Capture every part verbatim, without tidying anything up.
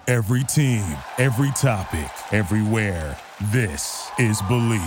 Every team, every topic, everywhere. This is Believe.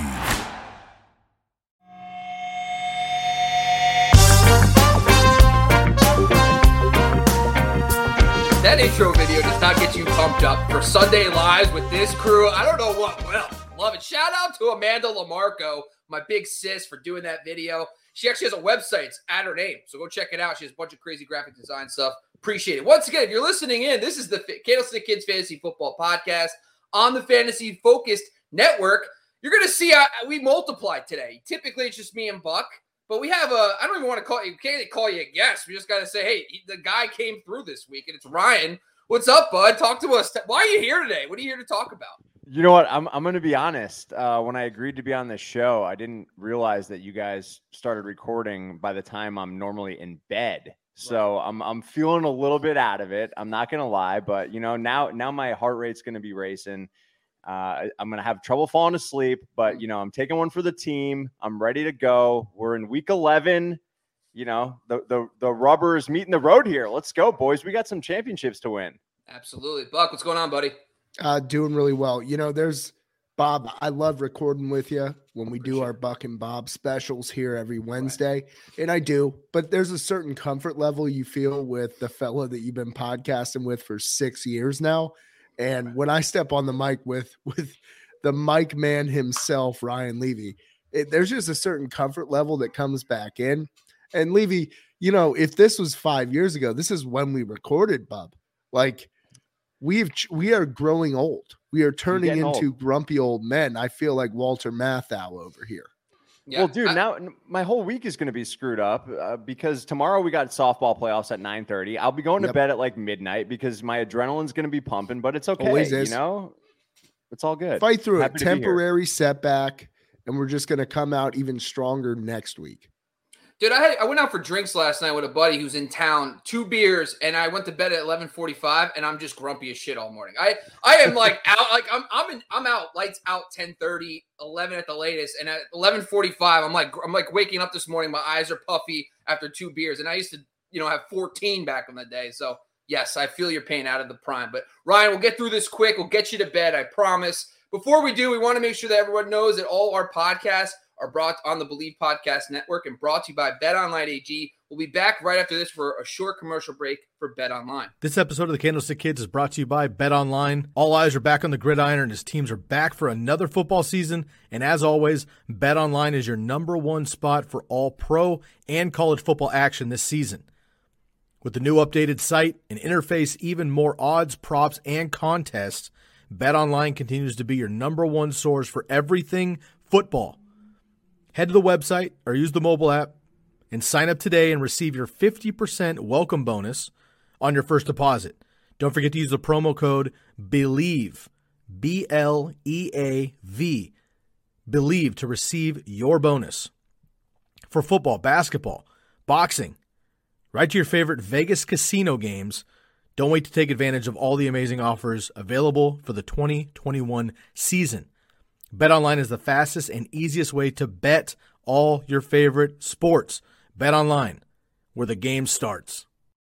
That intro video does not get you pumped up for Sunday Lives with this crew. I don't know what will. Love it. Shout out to Amanda Lamarco, my big sis, for doing that video. She actually has a website. It's at her name. So go check it out. She has a bunch of crazy graphic design stuff. Appreciate it. Once again, if you're listening in, this is the Candlestick Kids Fantasy Football Podcast on the Fantasy Focused Network. You're going to see uh, we multiplied today. Typically, it's just me and Buck. But we have a, I don't even want to call you, can't call you a guest. We just got to say, hey, the guy came through this week, and it's Ryan. What's up, bud? Talk to us. Why are you here today? What are you here to talk about? You know what? I'm I'm going to be honest. Uh, when I agreed to be on this show, I didn't realize that you guys started recording by the time I'm normally in bed. So I'm I'm feeling a little bit out of it. I'm not going to lie, but you know, now now my heart rate's going to be racing. Uh, I'm going to have trouble falling asleep, but you know, I'm taking one for the team. I'm ready to go. We're in week eleven. You know, the the the rubber is meeting the road here. Let's go, boys. We got some championships to win. Absolutely. Buck, what's going on, buddy? Uh, doing really well. You know, there's Bob. I love recording with you when we do our Buck and Bob specials here every Wednesday. Right. And I do, but there's a certain comfort level you feel with the fella that you've been podcasting with for six years now. And right. when I step on the mic with, with the mic man himself, Ryan Levy, it, there's just a certain comfort level that comes back in. And Levy, you know, if this was five years ago, this is when we recorded, Bob. Like, We've we are growing old. We are turning into old. grumpy old men. I feel like Walter Matthau over here. Yeah, well, dude, I, now my whole week is going to be screwed up uh, because tomorrow we got softball playoffs at nine thirty. I'll be going to yep. bed at like midnight because my adrenaline's going to be pumping, but it's okay. Always is. You know, it's all good. Fight through Happy a temporary setback, and we're just going to come out even stronger next week. Dude, I had, I went out for drinks last night with a buddy who's in town, two beers, and I went to bed at eleven forty-five, and I'm just grumpy as shit all morning. I, I am like out, like I'm I'm in, I'm out, lights out, ten thirty, eleven at the latest, and at eleven forty-five, I'm like I'm like waking up this morning, my eyes are puffy after two beers, and I used to, you know, have fourteen back in the day. So yes, I feel your pain out of the prime. But Ryan, we'll get through this quick. We'll get you to bed, I promise. Before we do, we want to make sure that everyone knows that all our podcasts are brought on the Believe Podcast Network and brought to you by BetOnline A G. We'll be back right after this for a short commercial break for BetOnline. This episode of the Candlestick Kids is brought to you by BetOnline. All eyes are back on the gridiron and his teams are back for another football season. And as always, BetOnline is your number one spot for all pro and college football action this season. With the new updated site and interface, even more odds, props, and contests, BetOnline continues to be your number one source for everything football. Head to the website or use the mobile app and sign up today and receive your fifty percent welcome bonus on your first deposit. Don't forget to use the promo code BELIEVE, B L E A V, BELIEVE to receive your bonus. For football, basketball, boxing, right to your favorite Vegas casino games, don't wait to take advantage of all the amazing offers available for the twenty twenty-one season. BetOnline is the fastest and easiest way to bet all your favorite sports. BetOnline, where the game starts.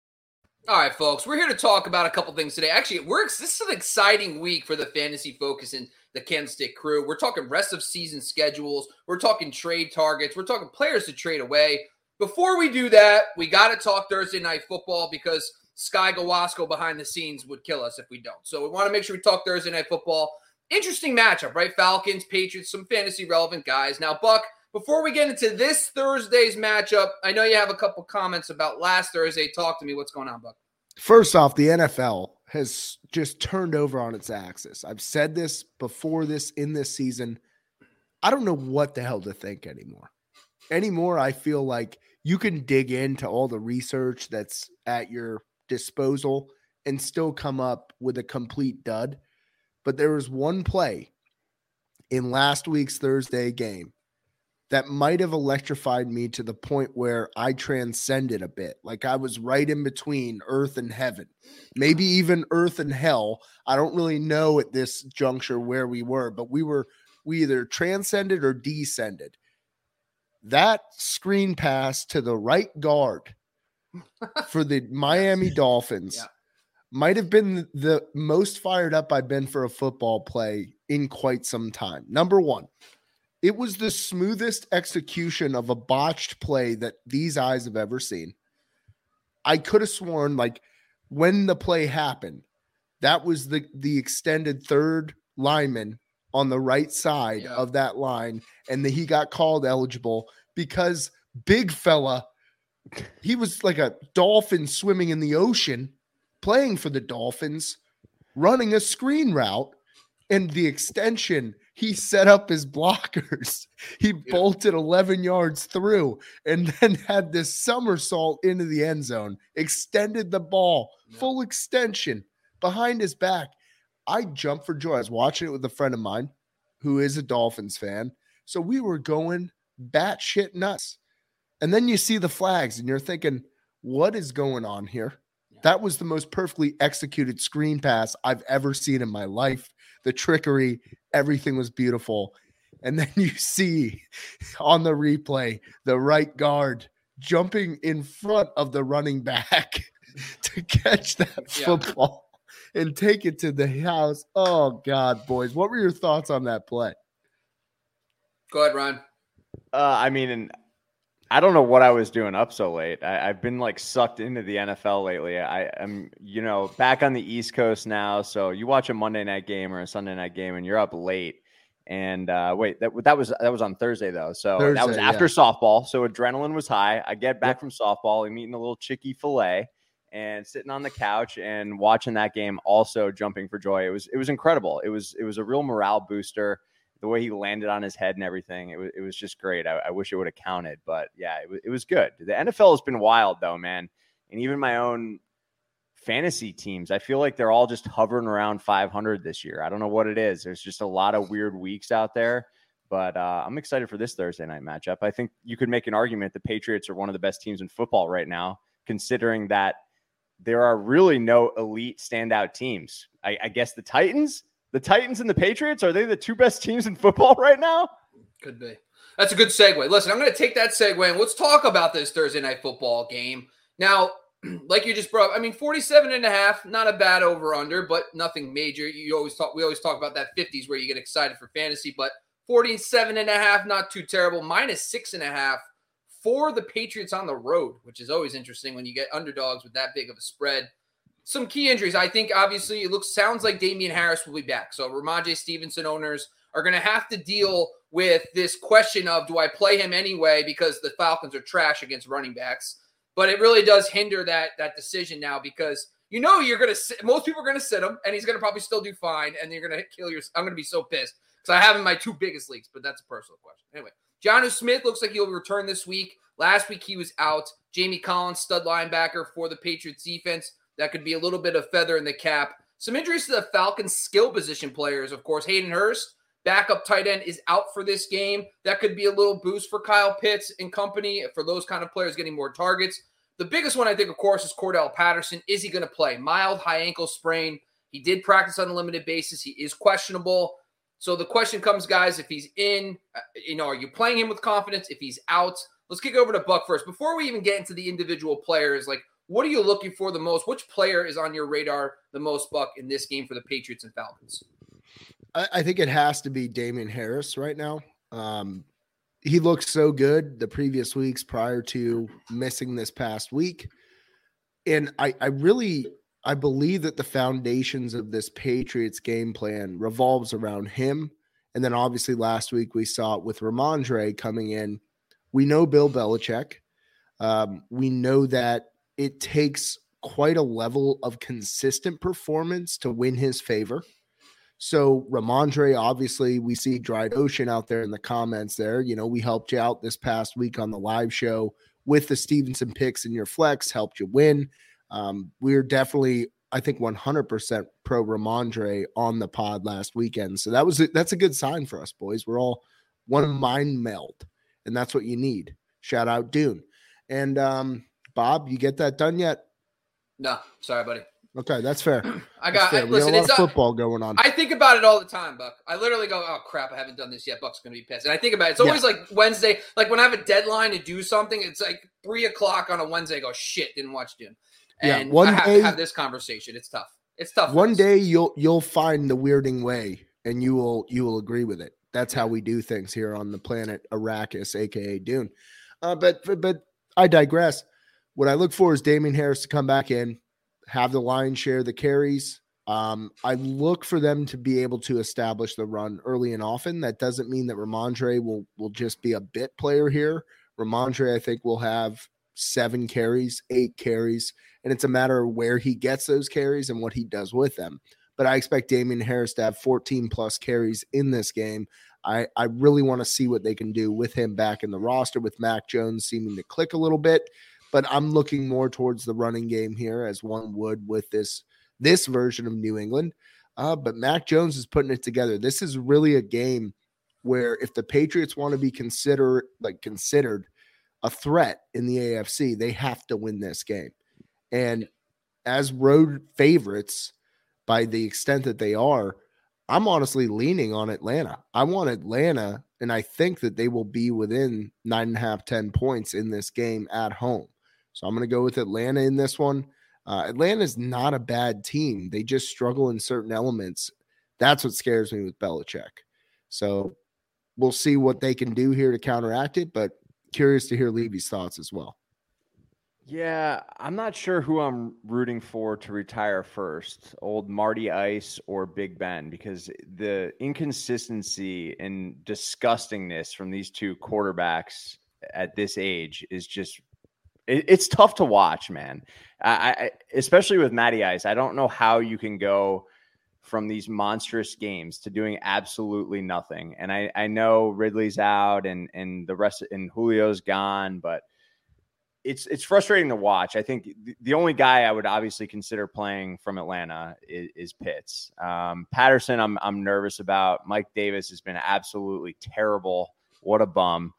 All right, folks, we're here to talk about a couple things today. Actually, we're this is an exciting week for the Fantasy Focus and the Candlestick crew. We're talking rest of season schedules. We're talking trade targets. We're talking players to trade away. Before we do that, we got to talk Thursday Night Football because Sky Gawasko behind the scenes would kill us if we don't. So we want to make sure we talk Thursday Night Football. Interesting matchup, right? Falcons, Patriots, some fantasy relevant guys. Now, Buck, before we get into this Thursday's matchup, I know you have a couple comments about last Thursday. Talk to me. What's going on, Buck? First off, the N F L has just turned over on its axis. I've said this before this in this season. I don't know what the hell to think anymore. Anymore, I feel like you can dig into all the research that's at your disposal and still come up with a complete dud. But there was one play in last week's Thursday game that might have electrified me to the point where I transcended a bit. Like I was right in between earth and heaven, maybe even earth and hell. I don't really know at this juncture where we were, but we were, we either transcended or descended. That screen pass to the right guard for the Miami Dolphins. Yeah. might have been the most fired up I've been for a football play in quite some time. Number one, it was the smoothest execution of a botched play that these eyes have ever seen. I could have sworn, like, when the play happened, that was the, the extended third lineman on the right side yeah. of that line, and the, he got called eligible because big fella, he was like a dolphin swimming in the ocean, playing for the Dolphins, running a screen route, and the extension, he set up his blockers. He yeah. bolted eleven yards through and then had this somersault into the end zone, extended the ball, yeah. full extension behind his back. I jumped for joy. I was watching it with a friend of mine who is a Dolphins fan. So we were going batshit nuts. And then you see the flags and you're thinking, what is going on here? Yeah. That was the most perfectly executed screen pass I've ever seen in my life. The trickery, everything was beautiful. And then you see on the replay, the right guard jumping in front of the running back to catch that yeah. football and take it to the house. Oh, God, boys. What were your thoughts on that play? Go ahead, Ryan. Uh, I mean, and I don't know what I was doing up so late. I, I've been like sucked into the N F L lately. I am, you know, back on the East Coast now. So you watch a Monday night game or a Sunday night game and you're up late. And uh, wait, that that was that was on Thursday though. So Thursday, that was after yeah. softball. So adrenaline was high. I get back yep. from softball. I'm eating a little chicky filet and sitting on the couch and watching that game. Also jumping for joy. It was it was incredible. It was it was a real morale booster. The way he landed on his head and everything, it was it was just great. I, I wish it would have counted, but yeah, it was it was good. The N F L has been wild though, man. And even my own fantasy teams, I feel like they're all just hovering around five hundred this year. I don't know what it is. There's just a lot of weird weeks out there, but uh, I'm excited for this Thursday night matchup. I think you could make an argument the Patriots are one of the best teams in football right now, considering that there are really no elite standout teams. I, I guess the Titans. The Titans and the Patriots, are they the two best teams in football right now? Could be. That's a good segue. Listen, I'm going to take that segue and let's talk about this Thursday night football game. Now, like you just brought up, I mean, forty-seven and a half, not a bad over under, but nothing major. You always talk, we always talk about that fifties where you get excited for fantasy, but forty-seven and a half, not too terrible. Minus six and a half for the Patriots on the road, which is always interesting when you get underdogs with that big of a spread. Some key injuries. I think, obviously, it looks sounds like Damian Harris will be back. So Ramondre Stevenson owners are going to have to deal with this question of, do I play him anyway because the Falcons are trash against running backs? But it really does hinder that, that decision now because you know you're going to sit. Most people are going to sit him, and he's going to probably still do fine, and you're going to kill your – I'm going to be so pissed because I have him in my two biggest leagues, but that's a personal question. Anyway, Jonnu Smith looks like he'll return this week. Last week he was out. Jamie Collins, stud linebacker for the Patriots defense. That could be a little bit of feather in the cap. Some injuries to the Falcons' skill position players, of course. Hayden Hurst, backup tight end, is out for this game. That could be a little boost for Kyle Pitts and company for those kind of players getting more targets. The biggest one, I think, of course, is Cordell Patterson. Is he going to play? Mild high ankle sprain. He did practice on a limited basis. He is questionable. So the question comes, guys, if he's in, you know, are you playing him with confidence? If he's out, let's kick over to Buck first. Before we even get into the individual players, like, what are you looking for the most? Which player is on your radar the most, Buck, in this game for the Patriots and Falcons? I, I think it has to be Damian Harris right now. Um, he looked so good the previous weeks prior to missing this past week. And I, I really, I believe that the foundations of this Patriots game plan revolves around him. And then obviously last week we saw it with Ramondre coming in. We know Bill Belichick. Um, we know that it takes quite a level of consistent performance to win his favor. So Ramondre, obviously, we see Dried Ocean out there in the comments there. You know, we helped you out this past week on the live show with the Stevenson picks in your flex, helped you win. Um, we're definitely, I think, one hundred percent pro Ramondre on the pod last weekend. So that was a, that's a good sign for us, boys. We're all one mind meld, and that's what you need. Shout out Dune. And, um, Bob, you get that done yet? No, sorry, buddy. Okay, that's fair. I got. fair. I, listen, got a lot it's of football going on. I think about it all the time, Buck. I literally go, "Oh crap, I haven't done this yet." Buck's gonna be pissed, and I think about it. It's always yeah. like Wednesday. Like when I have a deadline to do something, it's like three o'clock on a Wednesday. I go, shit, didn't watch Dune. and yeah, one I have day, to have this conversation. It's tough. It's tough. One day you'll you'll find the weirding way, and you will you will agree with it. That's how we do things here on the planet Arrakis, aka Dune. Uh, but, but but I digress. What I look for is Damien Harris to come back in, have the lion's share of the carries. Um, I look for them to be able to establish the run early and often. That doesn't mean that Ramondre will will just be a bit player here. Ramondre, I think, will have seven carries, eight carries, and it's a matter of where he gets those carries and what he does with them. But I expect Damien Harris to have fourteen plus carries in this game. I, I really want to see what they can do with him back in the roster, with Mac Jones seeming to click a little bit. But I'm looking more towards the running game here, as one would with this this version of New England. Uh, but Mac Jones is putting it together. This is really a game where if the Patriots want to be consider like considered a threat in the A F C, they have to win this game. And as road favorites, by the extent that they are, I'm honestly leaning on Atlanta. I want Atlanta, and I think that they will be within nine and a half, ten points in this game at home. So I'm going to go with Atlanta in this one. Uh, Atlanta is not a bad team. They just struggle in certain elements. That's what scares me with Belichick. So we'll see what they can do here to counteract it, but curious to hear Levy's thoughts as well. Yeah, I'm not sure who I'm rooting for to retire first, old Marty Ice or Big Ben, because the inconsistency and disgustingness from these two quarterbacks at this age is just it, it's tough to watch, man. I, I especially with Matty Ice. I don't know how you can go from these monstrous games to doing absolutely nothing. And I, I know Ridley's out and and the rest and Julio's gone, but it's it's frustrating to watch. I think the, the only guy I would obviously consider playing from Atlanta is, is Pitts. Um, Patterson, I'm I'm nervous about. Mike Davis has been absolutely terrible. What a bum.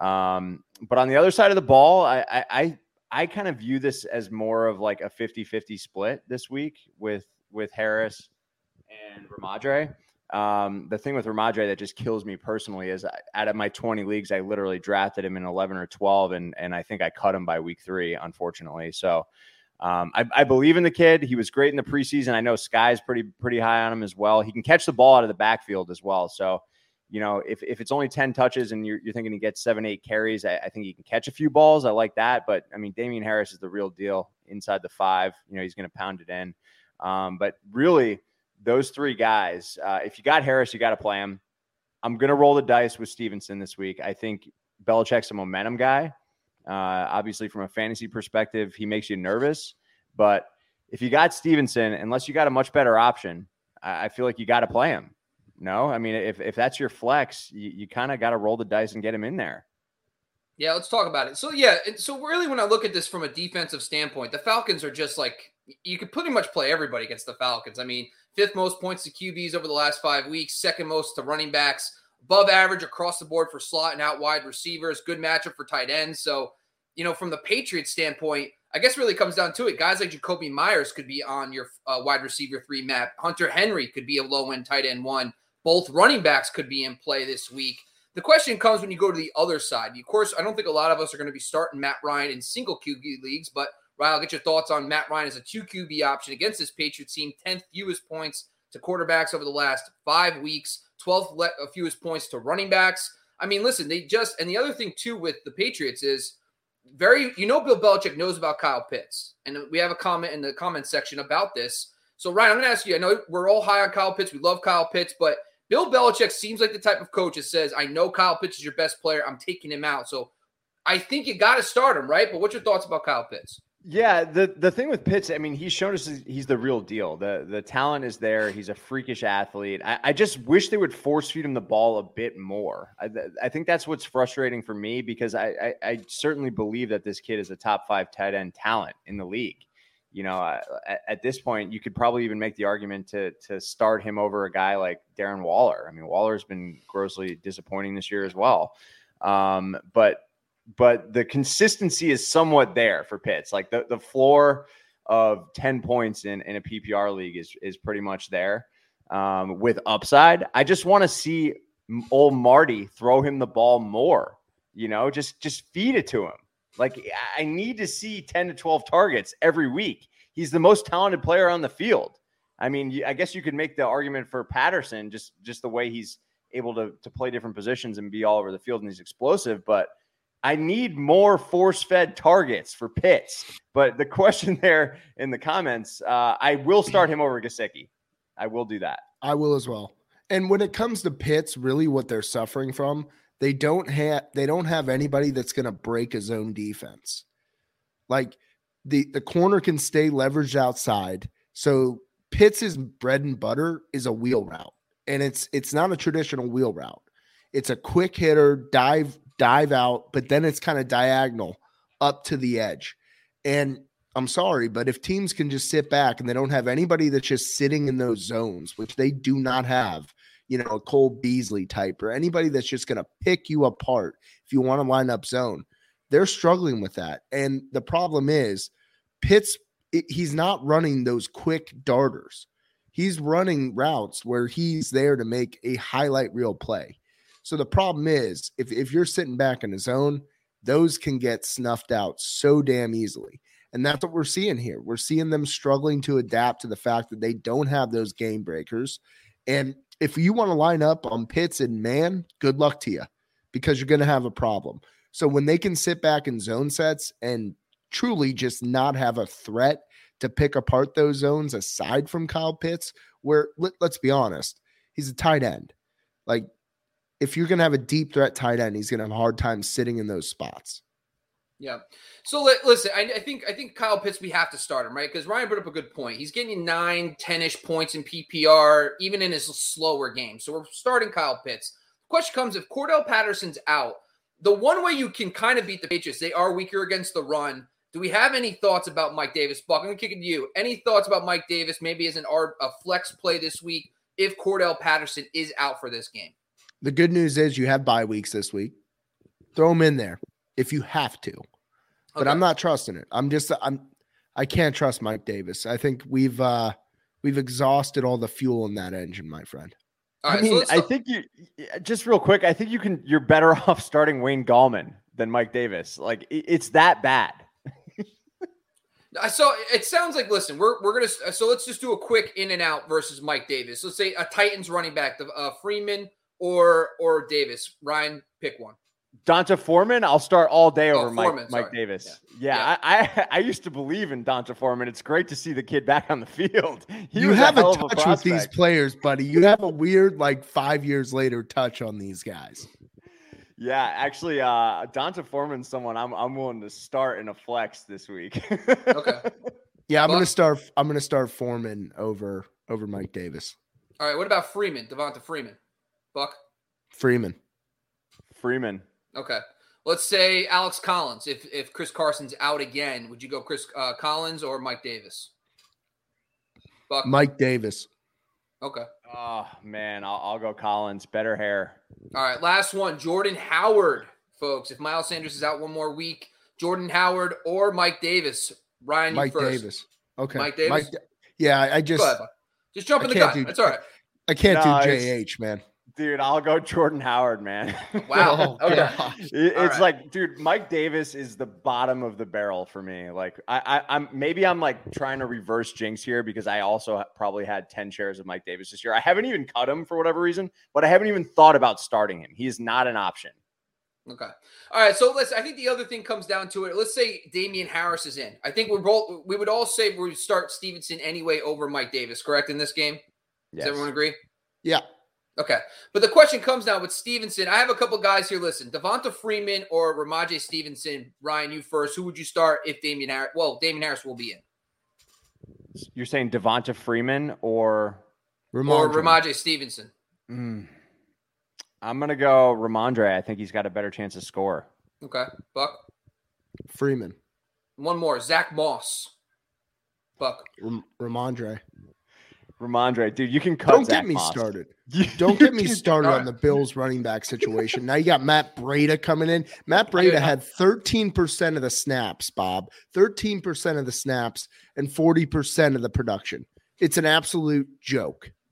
Um, but on the other side of the ball, I I I, I kind of view this as more of like a fifty-fifty split this week with with Harris and Ramondre. Um, the thing with Ramondre that just kills me personally is I, out of my twenty leagues, I literally drafted him in eleven or twelve, and and I think I cut him by week three, unfortunately. So um, I, I believe in the kid. He was great in the preseason. I know Sky's pretty pretty high on him as well. He can catch the ball out of the backfield as well. So, you know, if, if it's only ten touches and you're, you're thinking he gets seven, eight carries, I, I think he can catch a few balls. I like that. But, I mean, Damien Harris is the real deal inside the five. You know, he's going to pound it in. Um, but really, those three guys, uh, if you got Harris, you got to play him. I'm going to roll the dice with Stevenson this week. I think Belichick's a momentum guy. Uh, obviously, from a fantasy perspective, he makes you nervous. But if you got Stevenson, unless you got a much better option, I, I feel like you got to play him. No, I mean, if, if that's your flex, you, you kind of got to roll the dice and get him in there. Yeah, let's talk about it. So, yeah, so really when I look at this from a defensive standpoint, the Falcons are just like, you could pretty much play everybody against the Falcons. I mean, fifth most points to Q Bs over the last five weeks, second most to running backs, above average across the board for slot and out wide receivers, good matchup for tight ends. So, you know, from the Patriots standpoint, I guess really comes down to it. Guys like Jacoby Myers could be on your uh, wide receiver three map. Hunter Henry could be a low-end tight end one. Both running backs could be in play this week. The question comes when you go to the other side. Of course, I don't think a lot of us are going to be starting Matt Ryan in single Q B leagues, but Ryan, I'll get your thoughts on Matt Ryan as a two Q B option against this Patriots team. tenth fewest points to quarterbacks over the last five weeks, twelfth le- fewest points to running backs. I mean, listen, they just, and the other thing too with the Patriots is very, you know, Bill Belichick knows about Kyle Pitts. And we have a comment in the comment section about this. So Ryan, I'm going to ask you, I know we're all high on Kyle Pitts. We love Kyle Pitts, but Bill Belichick seems like the type of coach that says, I know Kyle Pitts is your best player. I'm taking him out. So I think you got to start him, right? But what's your thoughts about Kyle Pitts? Yeah, the the thing with Pitts, I mean, he's shown us he's the real deal. The the talent is there. He's a freakish athlete. I, I just wish they would force feed him the ball a bit more. I, I think that's what's frustrating for me because I, I, I certainly believe that this kid is a top five tight end talent in the league. You know, uh, at, at this point, you could probably even make the argument to to start him over a guy like Darren Waller. I mean, Waller's been grossly disappointing this year as well. Um, but But the consistency is somewhat there for Pitts. Like the, the floor of ten points in, in a P P R league is, is pretty much there um, with upside. I just want to see old Marty throw him the ball more, you know, just, just feed it to him. Like I need to see ten to twelve targets every week. he's the most talented player on the field. I mean, I guess you could make the argument for Patterson, just, just the way he's able to, to play different positions and be all over the field, and he's explosive, but I need more force-fed targets for Pitts. But the question there in the comments, uh, I will start him over Gesicki. I will do that. I will as well. And when it comes to Pitts, really what they're suffering from, they don't have they don't have anybody that's going to break a zone defense. Like the the corner can stay leveraged outside. So Pitts' bread and butter is a wheel route, and it's it's not a traditional wheel route. It's a quick hitter, dive dive out, but then it's kind of diagonal up to the edge. And I'm sorry, but if teams can just sit back and they don't have anybody that's just sitting in those zones, which they do not have, you know, a Cole Beasley type or anybody that's just going to pick you apart if you want to line up zone, they're struggling with that. And the problem is Pitts, he's not running those quick darters. He's running routes where he's there to make a highlight reel play. So the problem is if, if you're sitting back in the zone, those can get snuffed out so damn easily. And that's what we're seeing here. We're seeing them struggling to adapt to the fact that they don't have those game breakers. And if you want to line up on Pitts and man, good luck to you because you're going to have a problem. So when they can sit back in zone sets and truly just not have a threat to pick apart those zones aside from Kyle Pitts, where let, let's be honest, he's a tight end. Like if you're going to have a deep threat tight end, he's going to have a hard time sitting in those spots. Yeah. So li- listen, I, I think I think Kyle Pitts, we have to start him, right? Because Ryan brought up a good point. He's getting nine, ten-ish points in P P R, even in his slower game. So we're starting Kyle Pitts. The question comes, if Cordell Patterson's out, the one way you can kind of beat the Patriots, they are weaker against the run. Do we have any thoughts about Mike Davis? Buck, I'm going to kick it to you. Any thoughts about Mike Davis, maybe as an art, a flex play this week, if Cordell Patterson is out for this game? The good news is you have bye weeks this week. Throw him in there if you have to. But okay. I'm not trusting it. I'm just I'm I can't trust Mike Davis. I think we've uh, we've exhausted all the fuel in that engine, my friend. All right, I mean, so I think you just real quick. I think you can. You're better off starting Wayne Gallman than Mike Davis. Like it, it's that bad. So it sounds like, listen, we're we're gonna so let's just do a quick in and out versus Mike Davis. Let's say a Titans running back, uh, Freeman or or Davis. Ryan, pick one. Donta Foreman, I'll start all day over oh, Mike, Foreman, Mike sorry. Davis. Yeah, yeah, yeah. I, I I used to believe in Donta Foreman. It's great to see the kid back on the field. He you was have a, a hell touch of a with these players, buddy. You have a weird, like five years later touch on these guys. Yeah, actually, uh, Donta Foreman's someone I'm I'm willing to start in a flex this week. Okay. Yeah, I'm Buck? gonna start. I'm gonna start Foreman over over Mike Davis. All right. What about Freeman? Devonta Freeman. Buck. Freeman. Freeman. Okay. Let's say Alex Collins. If if Chris Carson's out again, would you go Chris uh, Collins or Mike Davis? Buck. Mike Davis. Okay. Oh man, I'll, I'll go Collins. Better hair. All right. Last one. Jordan Howard, folks. If Miles Sanders is out one more week, Jordan Howard or Mike Davis. Ryan, you Mike first. Davis. Okay. Mike Davis. Mike, yeah, I, I just Go ahead, Buck. Just jump in I the can't gun. do- That's all right. I can't No, do J H, man. Dude, I'll go Jordan Howard, man. Wow. Oh, Okay. gosh. It- All it's right. like, dude, Mike Davis is the bottom of the barrel for me. Like, I, I, I'm maybe I'm like trying to reverse jinx here because I also ha- probably had ten shares of Mike Davis this year. I haven't even cut him for whatever reason, but I haven't even thought about starting him. He is not an option. Okay. All right. So let's, I think the other thing comes down to it. Let's say Damian Harris is in. I think we're both, we would all say we would start Stevenson anyway over Mike Davis, correct, in this game? Does Yes. everyone agree? Yeah. Okay. But the question comes now with Stevenson. I have a couple guys here. Listen, Devonta Freeman or Ramondre Stevenson. Ryan, you first. Who would you start if Damian Harris? Well, Damian Harris will be in. You're saying Devonta Freeman or Or Ramondre. Ramondre Stevenson. mm, I'm gonna go Ramondre. I think he's got a better chance to score. Okay. Buck. Freeman. One more. Zach Moss. Buck. Ram- Ramondre. Ramondre, dude, you can cut. Don't Zach get me Moss. started. You- Don't get me you can- started All on right. the Bills running back situation. Now you got Matt Breida coming in. Matt Breida Dude, had thirteen percent of the snaps, Bob. thirteen percent of the snaps and forty percent of the production. It's an absolute joke.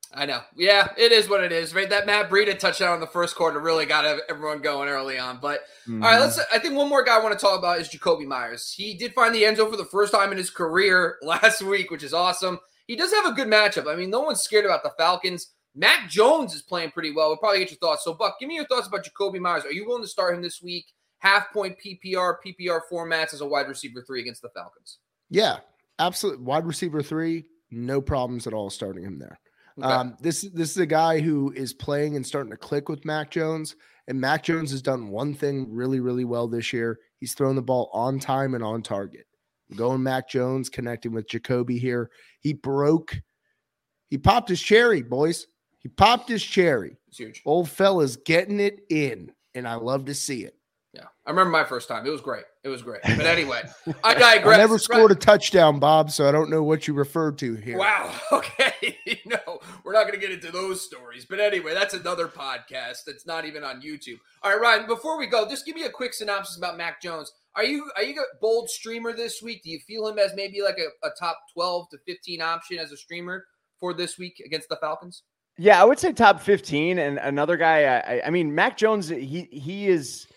I know. Yeah, it is what it is, right? That Matt Breida touchdown in the first quarter really got everyone going early on. But mm-hmm. all right, let's. I think one more guy I want to talk about is Jakobi Meyers. He did find the end zone for the first time in his career last week, which is awesome. He does have a good matchup. I mean, no one's scared about the Falcons. Mac Jones is playing pretty well. We'll probably get your thoughts. So, Buck, give me your thoughts about Jakobi Meyers. Are you willing to start him this week? Half point P P R, P P R formats as a wide receiver three against the Falcons. Yeah, absolutely. Wide receiver three, no problems at all starting him there. Okay. Um, this, this is a guy who is playing and starting to click with Mac Jones. And Mac Jones has done one thing really, really well this year. He's thrown the ball on time and on target. Going Mac Jones, connecting with Jakobi here. He broke, he popped his cherry, boys. He popped his cherry. It's huge. Old fella's getting it in, and I love to see it. Yeah, I remember my first time. It was great. It was great. But anyway, I digress. I never scored a touchdown, Bob, so I don't know what you referred to here. Wow. Okay. No, we're not going to get into those stories. But anyway, that's another podcast that's not even on YouTube. All right, Ryan, before we go, just give me a quick synopsis about Mac Jones. Are you are you a bold streamer this week? Do you feel him as maybe like a, a top twelve to fifteen option as a streamer for this week against the Falcons? Yeah, I would say top fifteen. And another guy, I, I mean, Mac Jones, he he is,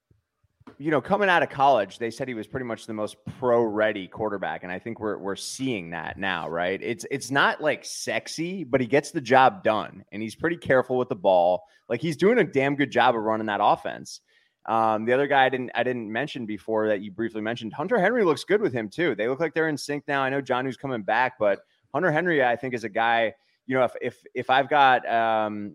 you know, coming out of college, they said he was pretty much the most pro-ready quarterback, and I think we're we're seeing that now, right? It's it's not like sexy, but he gets the job done, and he's pretty careful with the ball. Like, he's doing a damn good job of running that offense. Um, the other guy I didn't I didn't mention before that you briefly mentioned, Hunter Henry looks good with him too. They look like they're in sync now. I know Jonnu's coming back, but Hunter Henry, I think, is a guy. You know, if if if I've got um,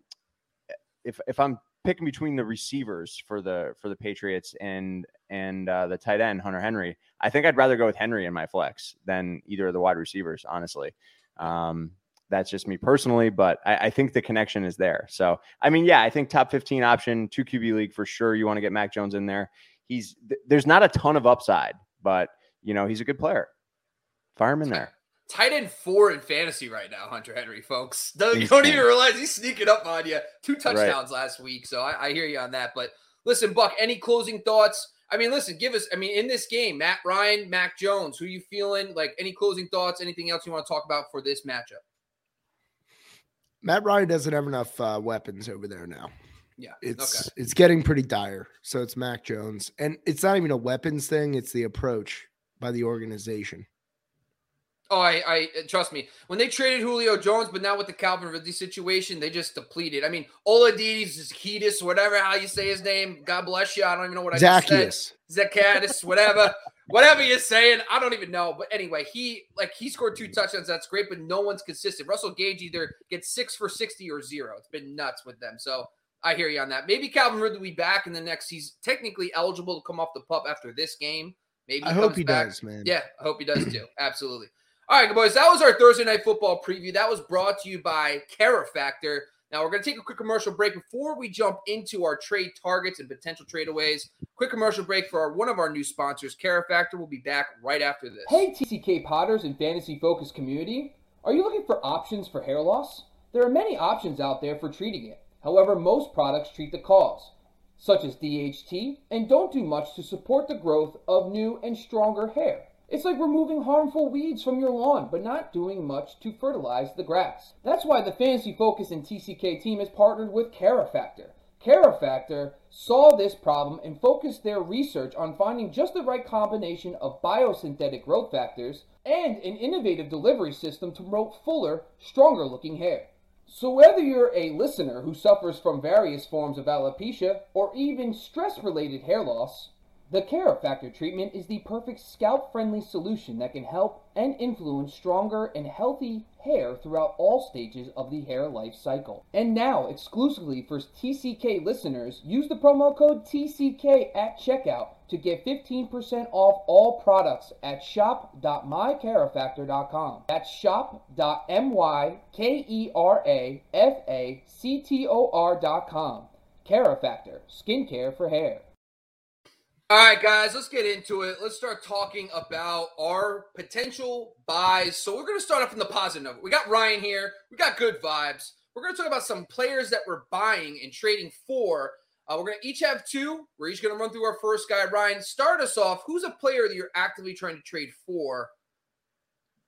if if I'm picking between the receivers for the for the Patriots and and uh, the tight end Hunter Henry, I think I'd rather go with Henry in my flex than either of the wide receivers. Honestly, um, that's just me personally, but I, I think the connection is there. So I mean, yeah, I think top fifteen option, two Q B league for sure. You want to get Mac Jones in there. He's th- there's not a ton of upside, but you know he's a good player. Fire him in there. Tight end four in fantasy right now, Hunter Henry, folks. Don't, you don't even realize he's sneaking up on you. Two touchdowns right. last week, so I, I hear you on that. But listen, Buck, any closing thoughts? I mean, listen, give us – I mean, in this game, Matt Ryan, Mac Jones, who you feeling? Like, any closing thoughts, anything else you want to talk about for this matchup? Matt Ryan doesn't have enough uh, weapons over there now. Yeah, it's okay. It's getting pretty dire, so it's Mac Jones. And it's not even a weapons thing. It's the approach by the organization. Oh, I, I trust me. When they traded Julio Jones, but now with the Calvin Ridley situation, they just depleted. I mean, Oladies, Zacchaeus, whatever how you say his name. God bless you. I don't even know what I Zacchaeus. just said. Zacchaeus, whatever, whatever you're saying. I don't even know. But anyway, he like he scored two touchdowns. That's great, but no one's consistent. Russell Gage either gets six for sixty or zero. It's been nuts with them. So I hear you on that. Maybe Calvin Ridley will be back in the next. He's technically eligible to come off the pup after this game. Maybe he I comes hope he back. does, man. Yeah, I hope he does too. Absolutely. All right, boys, that was our Thursday Night Football preview. That was brought to you by Cara Factor. Now, we're going to take a quick commercial break before we jump into our trade targets and potential tradeaways. Quick commercial break for our, one of our new sponsors, Cara Factor. We'll be back right after this. Hey, T C K Potters and Fantasy Focus community. Are you looking for options for hair loss? There are many options out there for treating it. However, most products treat the cause, such as D H T, and don't do much to support the growth of new and stronger hair. It's like removing harmful weeds from your lawn, but not doing much to fertilize the grass. That's why the Fantasy Focus and T C K team has partnered with Cara Factor. Cara Factor saw this problem and focused their research on finding just the right combination of biosynthetic growth factors and an innovative delivery system to promote fuller, stronger looking hair. So whether you're a listener who suffers from various forms of alopecia or even stress-related hair loss, the Cara Factor treatment is the perfect scalp-friendly solution that can help and influence stronger and healthy hair throughout all stages of the hair life cycle. And now, exclusively for T C K listeners, use the promo code T C K at checkout to get fifteen percent off all products at shop dot my cara factor dot com. That's shop dot my cara factor dot com. Cara Factor, skincare for hair. All right, guys, let's get into it. Let's start talking about our potential buys. So we're going to start off from the positive note. We got Ryan here. We got good vibes. We're going to talk about some players that we're buying and trading for. Uh, we're going to each have two. We're each going to run through our first guy. Ryan, start us off. Who's a player that you're actively trying to trade for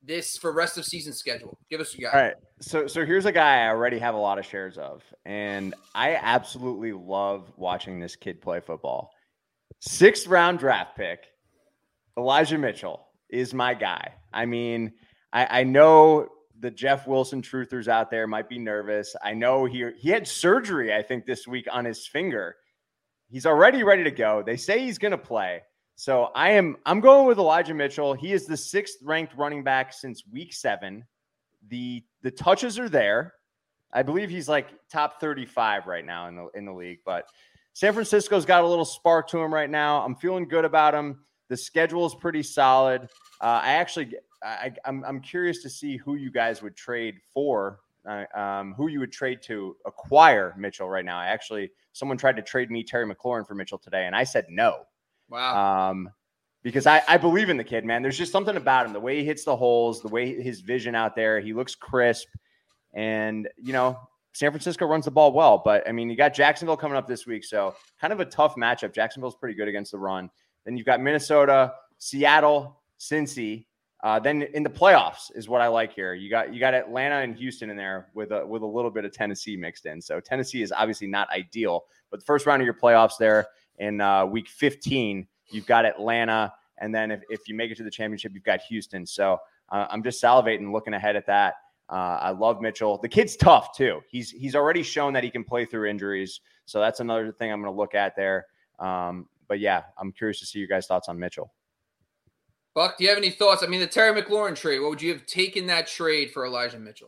this for rest of season schedule? Give us your guy. All right. So so here's a guy I already have a lot of shares of, and I absolutely love watching this kid play football. Sixth round draft pick, Elijah Mitchell is my guy. I mean, I, I know the Jeff Wilson truthers out there might be nervous. I know he he had surgery, I think, this week on his finger. He's already ready to go. They say he's going to play. So I am I'm going with Elijah Mitchell. He is the sixth ranked running back since week seven. The the touches are there. I believe he's like top thirty-five right now in the in the league. But San Francisco's got a little spark to him right now. I'm feeling good about him. The schedule is pretty solid. Uh, I actually I, I'm I'm curious to see who you guys would trade for. Uh, um, who you would trade to acquire Mitchell right now. I actually someone tried to trade me Terry McLaurin for Mitchell today, and I said no. Wow. Um, because I, I believe in the kid, man. There's just something about him, the way he hits the holes, the way his vision out there, he looks crisp. And, you know, San Francisco runs the ball well. But, I mean, you got Jacksonville coming up this week, so kind of a tough matchup. Jacksonville's pretty good against the run. Then you've got Minnesota, Seattle, Cincy. Uh, then in the playoffs is what I like here. You got you got Atlanta and Houston in there with a with a little bit of Tennessee mixed in. So Tennessee is obviously not ideal, but the first round of your playoffs there in uh, week fifteen, you've got Atlanta, and then if, if you make it to the championship, you've got Houston. So uh, I'm just salivating looking ahead at that. Uh, I love Mitchell. The kid's tough too. He's he's already shown that he can play through injuries. So that's another thing I'm going to look at there. Um, but yeah, I'm curious to see your guys' thoughts on Mitchell. Buck, do you have any thoughts? I mean, the Terry McLaurin trade, what would you have taken that trade for Elijah Mitchell?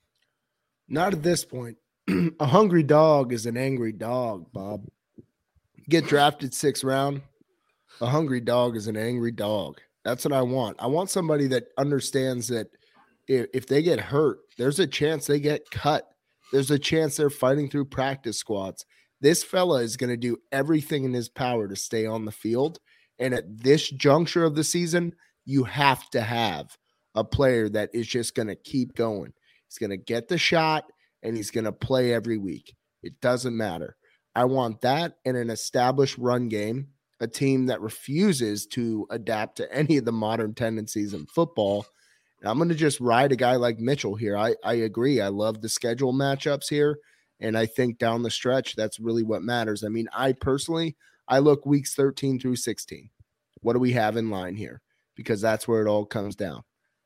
Not at this point. A hungry dog is an angry dog, Bob. Get drafted sixth round. A hungry dog is an angry dog. That's what I want. I want somebody that understands that if, if they get hurt, there's a chance they get cut. There's a chance they're fighting through practice squads. This fella is going to do everything in his power to stay on the field. And at this juncture of the season, you have to have a player that is just going to keep going. He's going to get the shot, and he's going to play every week. It doesn't matter. I want that and an established run game, a team that refuses to adapt to any of the modern tendencies in football. And I'm going to just ride a guy like Mitchell here. I, I agree. I love the schedule matchups here, and I think down the stretch, that's really what matters. I mean, I personally – I look weeks thirteen through sixteen. What do we have in line here? Because that's where it all comes down.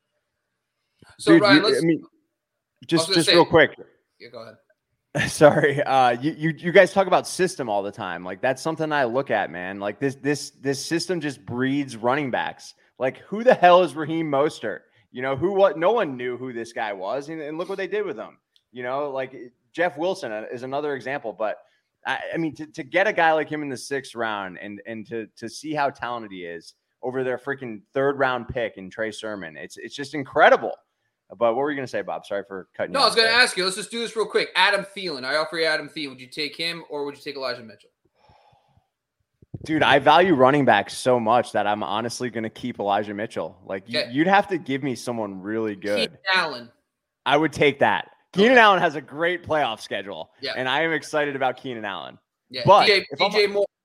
So, Dude, Ryan, you, let's, I mean, just just say, real quick. Yeah, go ahead. Sorry. Uh, you, you you guys talk about system all the time. Like, that's something I look at, man. Like, this this this system just breeds running backs. Like, who the hell is Raheem Mostert? You know, who what? No one knew who this guy was, and, and look what they did with him. You know, like Jeff Wilson is another example, but. I, I mean, to, to get a guy like him in the sixth round and and to to see how talented he is over their freaking third round pick in Trey Sermon, it's it's just incredible. But what were you going to say, Bob? Sorry for cutting you No, I was going to there. ask you. Let's just do this real quick. Adam Thielen. I offer you Adam Thielen. Would you take him or would you take Elijah Mitchell? Dude, I value running backs so much that I'm honestly going to keep Elijah Mitchell. Like, Okay. you, you'd have to give me someone really good. Keenan Allen. I would take that. Keenan Okay. Allen has a great playoff schedule, Yeah. and I am excited about Keenan Allen. Yeah. But D J, if I'm- D J Moore.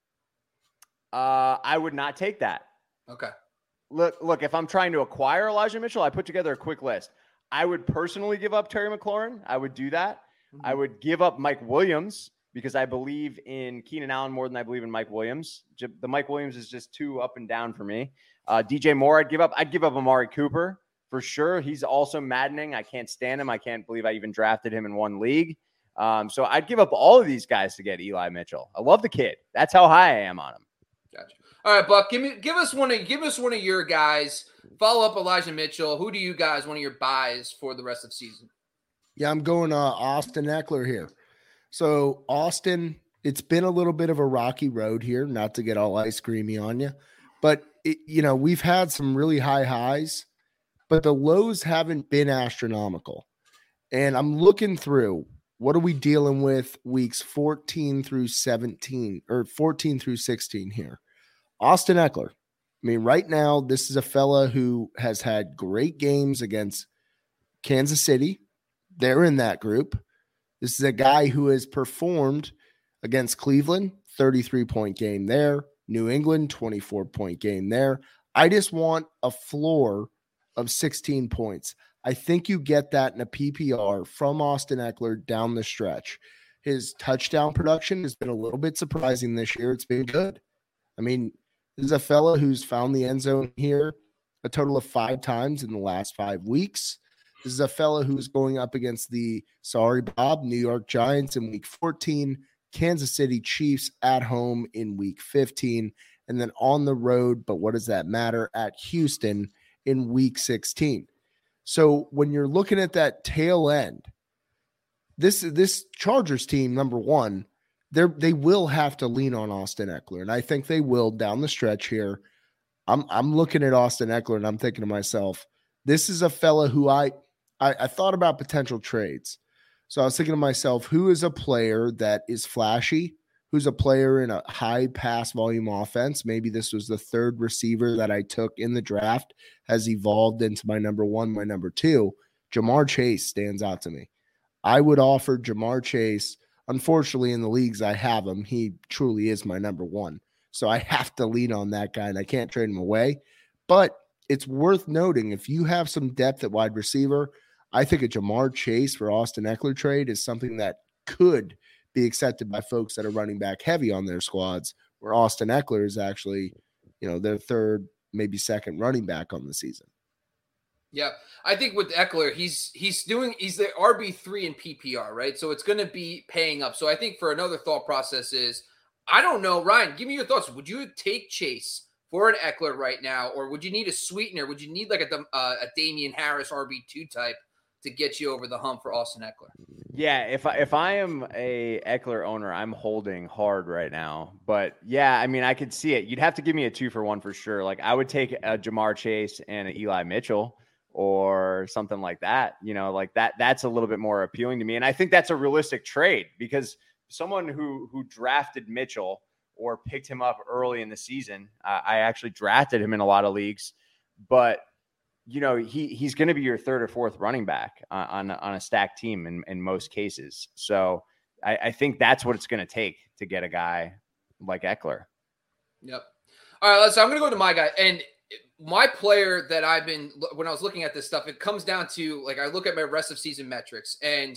Uh, I would not take that. Okay. Look, look, if I'm trying to acquire Elijah Mitchell, I put together a quick list. I would personally give up Terry McLaurin. I would do that. Mm-hmm. I would give up Mike Williams because I believe in Keenan Allen more than I believe in Mike Williams. J- The Mike Williams is just too up and down for me. Uh, D J Moore, I'd give up. I'd give up Amari Cooper for sure. He's also maddening. I can't stand him. I can't believe I even drafted him in one league. Um, so I'd give up all of these guys to get Eli Mitchell. I love the kid. That's how high I am on him. Gotcha. All right, Buck, give me give us one of give us one of your guys. Follow up Elijah Mitchell. Who do you guys one of your buys for the rest of the season? Yeah, I'm going uh, Austin Eckler here. So Austin, it's been a little bit of a rocky road here, not to get all ice creamy on you, but it, you know, we've had some really high highs, but the lows haven't been astronomical. And I'm looking through, what are we dealing with weeks fourteen through seventeen or fourteen through sixteen here? Austin Eckler. I mean, right now, this is a fella who has had great games against Kansas City. They're in that group. This is a guy who has performed against Cleveland, thirty-three point game there. New England, twenty-four point game there. I just want a floor of sixteen points. I think you get that in a P P R from Austin Ekeler down the stretch. His touchdown production has been a little bit surprising this year. It's been good. I mean, this is a fella who's found the end zone here a total of five times in the last five weeks. This is a fella who's going up against the, sorry, Bob, New York Giants in week fourteen, Kansas City Chiefs at home in week fifteen, and then on the road, but what does that matter, at Houston in week sixteen. So when you're looking at that tail end, this, this Chargers team, number one, they they will have to lean on Austin Ekeler, and I think they will down the stretch here. I'm I'm looking at Austin Ekeler, and I'm thinking to myself, this is a fella who I, I I thought about potential trades. So I was thinking to myself, who is a player that is flashy, who's a player in a high pass volume offense? Maybe this was the third receiver that I took in the draft, has evolved into my number one, my number two. Ja'Marr Chase stands out to me. I would offer Ja'Marr Chase. Unfortunately, in the leagues I have him, he truly is my number one. So I have to lean on that guy, and I can't trade him away. But it's worth noting, if you have some depth at wide receiver, I think a Ja'Marr Chase for Austin Ekeler trade is something that could be accepted by folks that are running back heavy on their squads, where Austin Ekeler is actually, you know, their third, maybe second running back on the season. Yeah, I think with Ekeler, he's he's doing he's the R B three in P P R, right? So it's going to be paying up. So I think for another thought process is, I don't know, Ryan, give me your thoughts. Would you take Chase for an Ekeler right now, or would you need a sweetener? Would you need like a uh, a Damian Harris R B two type to get you over the hump for Austin Ekeler? Yeah, if I, if I am a Ekeler owner, I'm holding hard right now. But yeah, I mean, I could see it. You'd have to give me a two for one for sure. Like I would take a Ja'Marr Chase and an Eli Mitchell or something like that. You know, like that. That's a little bit more appealing to me, and I think that's a realistic trade because someone who who drafted Mitchell or picked him up early in the season, uh, I actually drafted him in a lot of leagues, but you know, he he's going to be your third or fourth running back on on, on a stacked team in, in most cases. So I, I think that's what it's going to take to get a guy like Ekeler. Yep. All right, let's. I'm going to go to my guy, and my player that I've been when I was looking at this stuff, it comes down to like I look at my rest of season metrics, and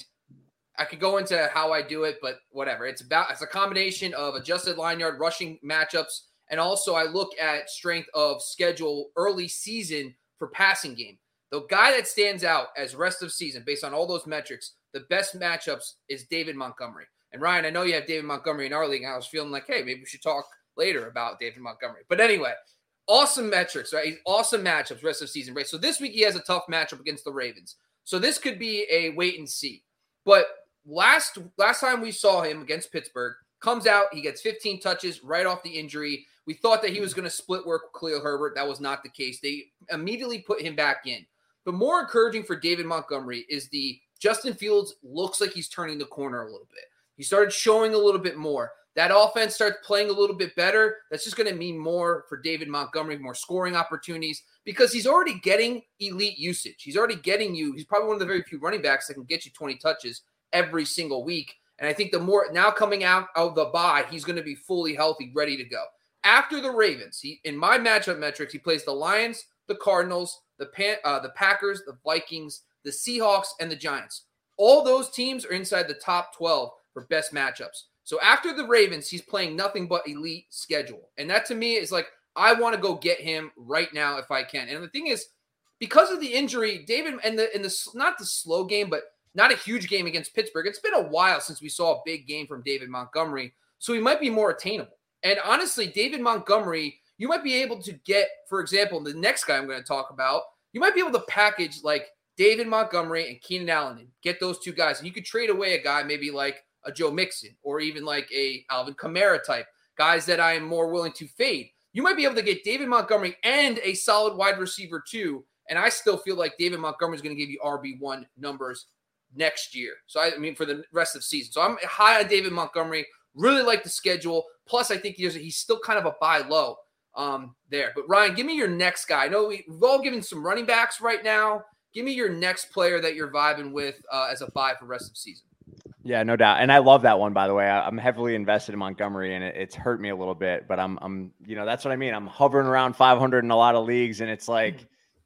I could go into how I do it, but whatever. It's about it's a combination of adjusted line yard rushing matchups, and also I look at strength of schedule early season for passing game. The guy that stands out as rest of season based on all those metrics, the best matchups is David Montgomery. And Ryan, I know you have David Montgomery in our league, and I was feeling like, hey, maybe we should talk later about David Montgomery. But anyway, awesome metrics, right? Awesome matchups rest of season, right? So this week he has a tough matchup against the Ravens. So this could be a wait and see. But last last time we saw him against Pittsburgh, comes out, he gets fifteen touches right off the injury. We thought that he was going to split work with Khalil Herbert. That was not the case. They immediately put him back in. But more encouraging for David Montgomery is the Justin Fields looks like he's turning the corner a little bit. He started showing a little bit more. That offense starts playing a little bit better. That's just going to mean more for David Montgomery, more scoring opportunities, because he's already getting elite usage. He's already getting you. He's probably one of the very few running backs that can get you twenty touches every single week. And I think the more now coming out of the bye, he's going to be fully healthy, ready to go. After the Ravens, he in my matchup metrics, he plays the Lions, the Cardinals, the Pan, uh, the Packers, the Vikings, the Seahawks, and the Giants. All those teams are inside the top twelve for best matchups. So after the Ravens, he's playing nothing but elite schedule. And that to me is like, I want to go get him right now if I can. And the thing is, because of the injury, David, and the, and the not the slow game, but not a huge game against Pittsburgh. It's been a while since we saw a big game from David Montgomery. So he might be more attainable. And honestly, David Montgomery, you might be able to get, for example, the next guy I'm going to talk about, you might be able to package like David Montgomery and Keenan Allen and get those two guys. And you could trade away a guy maybe like a Joe Mixon or even like a Alvin Kamara type, guys that I am more willing to fade. You might be able to get David Montgomery and a solid wide receiver too. And I still feel like David Montgomery is going to give you R B one numbers next year. So I mean, for the rest of the season. So I'm high on David Montgomery. Really like the schedule. Plus, I think he's, he's still kind of a buy low um, there. But Ryan, give me your next guy. I know we, we've all given some running backs right now. Give me your next player that you're vibing with uh, as a buy for the rest of the season. Yeah, no doubt. And I love that one, by the way. I, I'm heavily invested in Montgomery, and it, it's hurt me a little bit. But I'm, I'm, you know, that's what I mean. I'm hovering around five hundred in a lot of leagues, and it's like,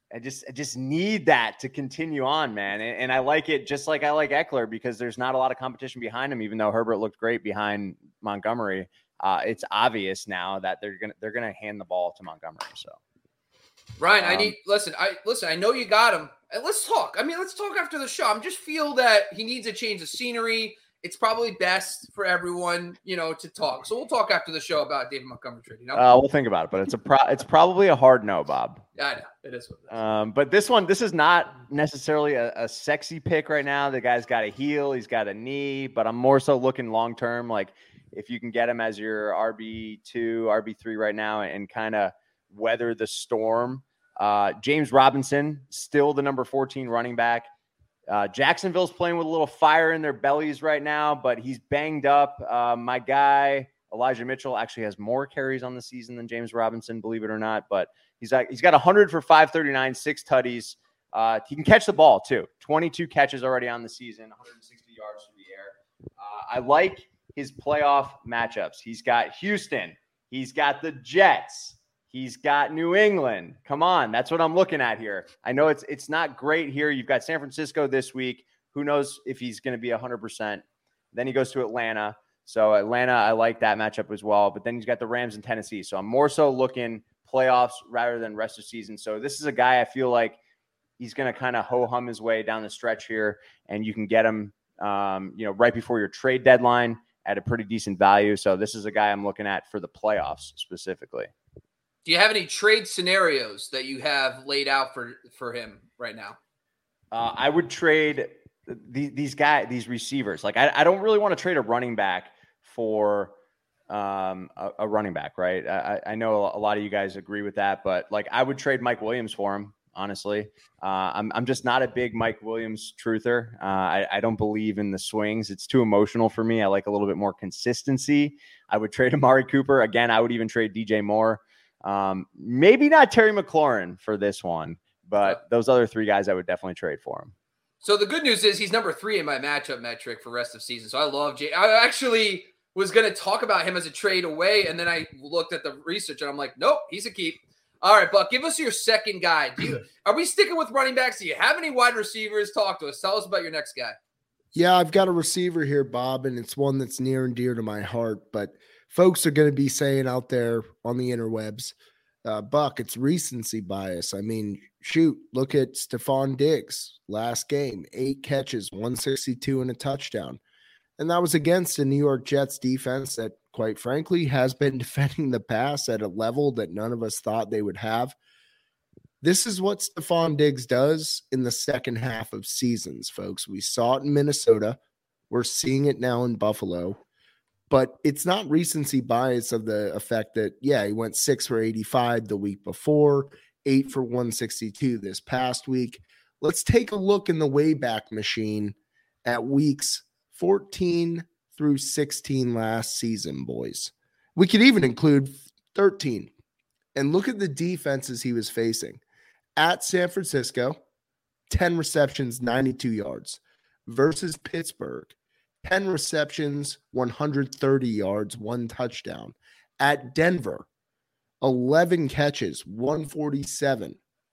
I just I just need that to continue on, man. And, and I like it just like I like Eckler because there's not a lot of competition behind him, even though Herbert looked great behind Montgomery. Uh, it's obvious now that they're gonna they're gonna hand the ball to Montgomery. So Ryan, um, I need listen, I listen, I know you got him. And let's talk. I mean, let's talk after the show. I just feel that he needs a change of scenery. It's probably best for everyone, you know, to talk. So we'll talk after the show about David Montgomery trade. You know, uh, we'll think about it, but it's a pro- it's probably a hard no, Bob. Yeah, I know it is. What it is. Um, but this one, this is not necessarily a, a sexy pick right now. The guy's got a heel, he's got a knee, but I'm more so looking long term. Like if you can get him as your R B two, R B three right now, and kind of weather the storm. Uh, James Robinson, still the number fourteen running back. Uh, Jacksonville's playing with a little fire in their bellies right now, but he's banged up. Uh, my guy, Elijah Mitchell, actually has more carries on the season than James Robinson, believe it or not. But he's like, he's got one hundred for five thirty-nine, six tutties. Uh, he can catch the ball, too. twenty-two catches already on the season, one hundred sixty yards through the air. Uh, I like his playoff matchups. He's got Houston. He's got the Jets. He's got New England. Come on. That's what I'm looking at here. I know it's it's not great here. You've got San Francisco this week. Who knows if he's going to be one hundred percent. Then he goes to Atlanta. So Atlanta, I like that matchup as well. But then he's got the Rams in Tennessee. So I'm more so looking playoffs rather than rest of season. So this is a guy I feel like he's going to kind of ho-hum his way down the stretch here. And you can get him, um, you know, right before your trade deadline at a pretty decent value. So this is a guy I'm looking at for the playoffs specifically. Do you have any trade scenarios that you have laid out for, for him right now? Uh, I would trade the, these guys, these receivers. Like I, I don't really want to trade a running back for um, a, a running back, right? I, I know a lot of you guys agree with that, but like I would trade Mike Williams for him. Honestly, uh, I'm I'm just not a big Mike Williams truther. Uh, I, I don't believe in the swings. It's too emotional for me. I like a little bit more consistency. I would trade Amari Cooper again. I would even trade D J Moore. Um, maybe not Terry McLaurin for this one, but those other three guys I would definitely trade for him. So the good news is he's number three in my matchup metric for rest of season. So I love Jay. I actually was going to talk about him as a trade away, and then I looked at the research and I'm like, nope, he's a keep. All right, Buck, give us your second guy. Do you, are we sticking with running backs? Do you have any wide receivers? Talk to us. Tell us about your next guy. Yeah, I've got a receiver here, Bob, and it's one that's near and dear to my heart. But folks are going to be saying out there on the interwebs, uh, Buck, it's recency bias. I mean, shoot, look at Stephon Diggs last game, eight catches, one sixty-two and a touchdown. And that was against a New York Jets defense that, quite frankly, has been defending the pass at a level that none of us thought they would have. This is what Stephon Diggs does in the second half of seasons, folks. We saw it in Minnesota. We're seeing it now in Buffalo. But it's not recency bias of the effect that, yeah, he went six for eighty-five the week before, eight for one sixty-two this past week. Let's take a look in the Wayback Machine at weeks fourteen through sixteen last season, boys. We could even include thirteen. And look at the defenses he was facing. At San Francisco, ten receptions, ninety-two yards. Versus Pittsburgh, ten receptions, one hundred thirty yards, one touchdown. At Denver, eleven catches, one forty-seven.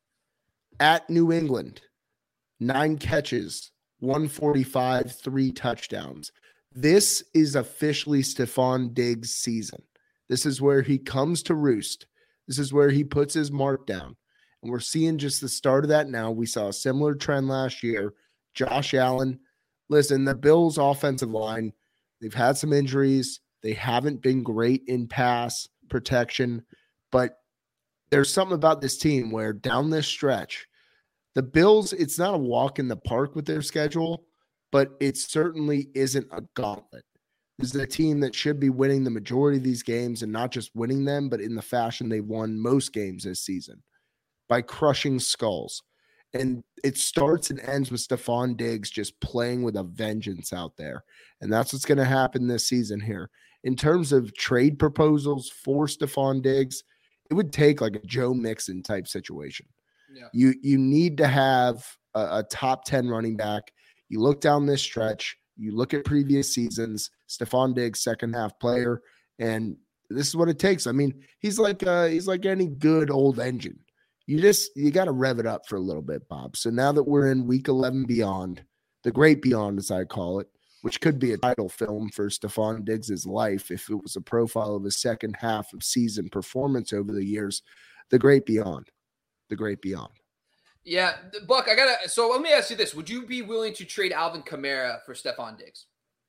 At New England, nine catches, one forty-five, three touchdowns. This is officially Stephon Diggs' season. This is where he comes to roost. This is where he puts his mark down. And we're seeing just the start of that now. We saw a similar trend last year. Josh Allen, listen, the Bills' offensive line, they've had some injuries. They haven't been great in pass protection. But there's something about this team where down this stretch, the Bills, it's not a walk in the park with their schedule, but it certainly isn't a gauntlet. This is a team that should be winning the majority of these games, and not just winning them, but in the fashion they've won most games this season, by crushing skulls. And it starts and ends with Stephon Diggs just playing with a vengeance out there. And that's what's going to happen this season here. In terms of trade proposals for Stephon Diggs, it would take like a Joe Mixon type situation. Yeah. You you need to have a, a top ten running back. You look down this stretch, you look at previous seasons, Stephon Diggs, second half player, and this is what it takes. I mean, he's like uh, he's like any good old engine. you just you got to rev it up for a little bit, Bob. So now that we're in week eleven beyond, the great beyond, as I call it, which could be a title film for Stefon Diggs' life if it was a profile of his second half of season performance over the years, the great beyond, the great beyond. Yeah, Buck, I gotta. So let me ask you this: would you be willing to trade Alvin Kamara for Stefon Diggs?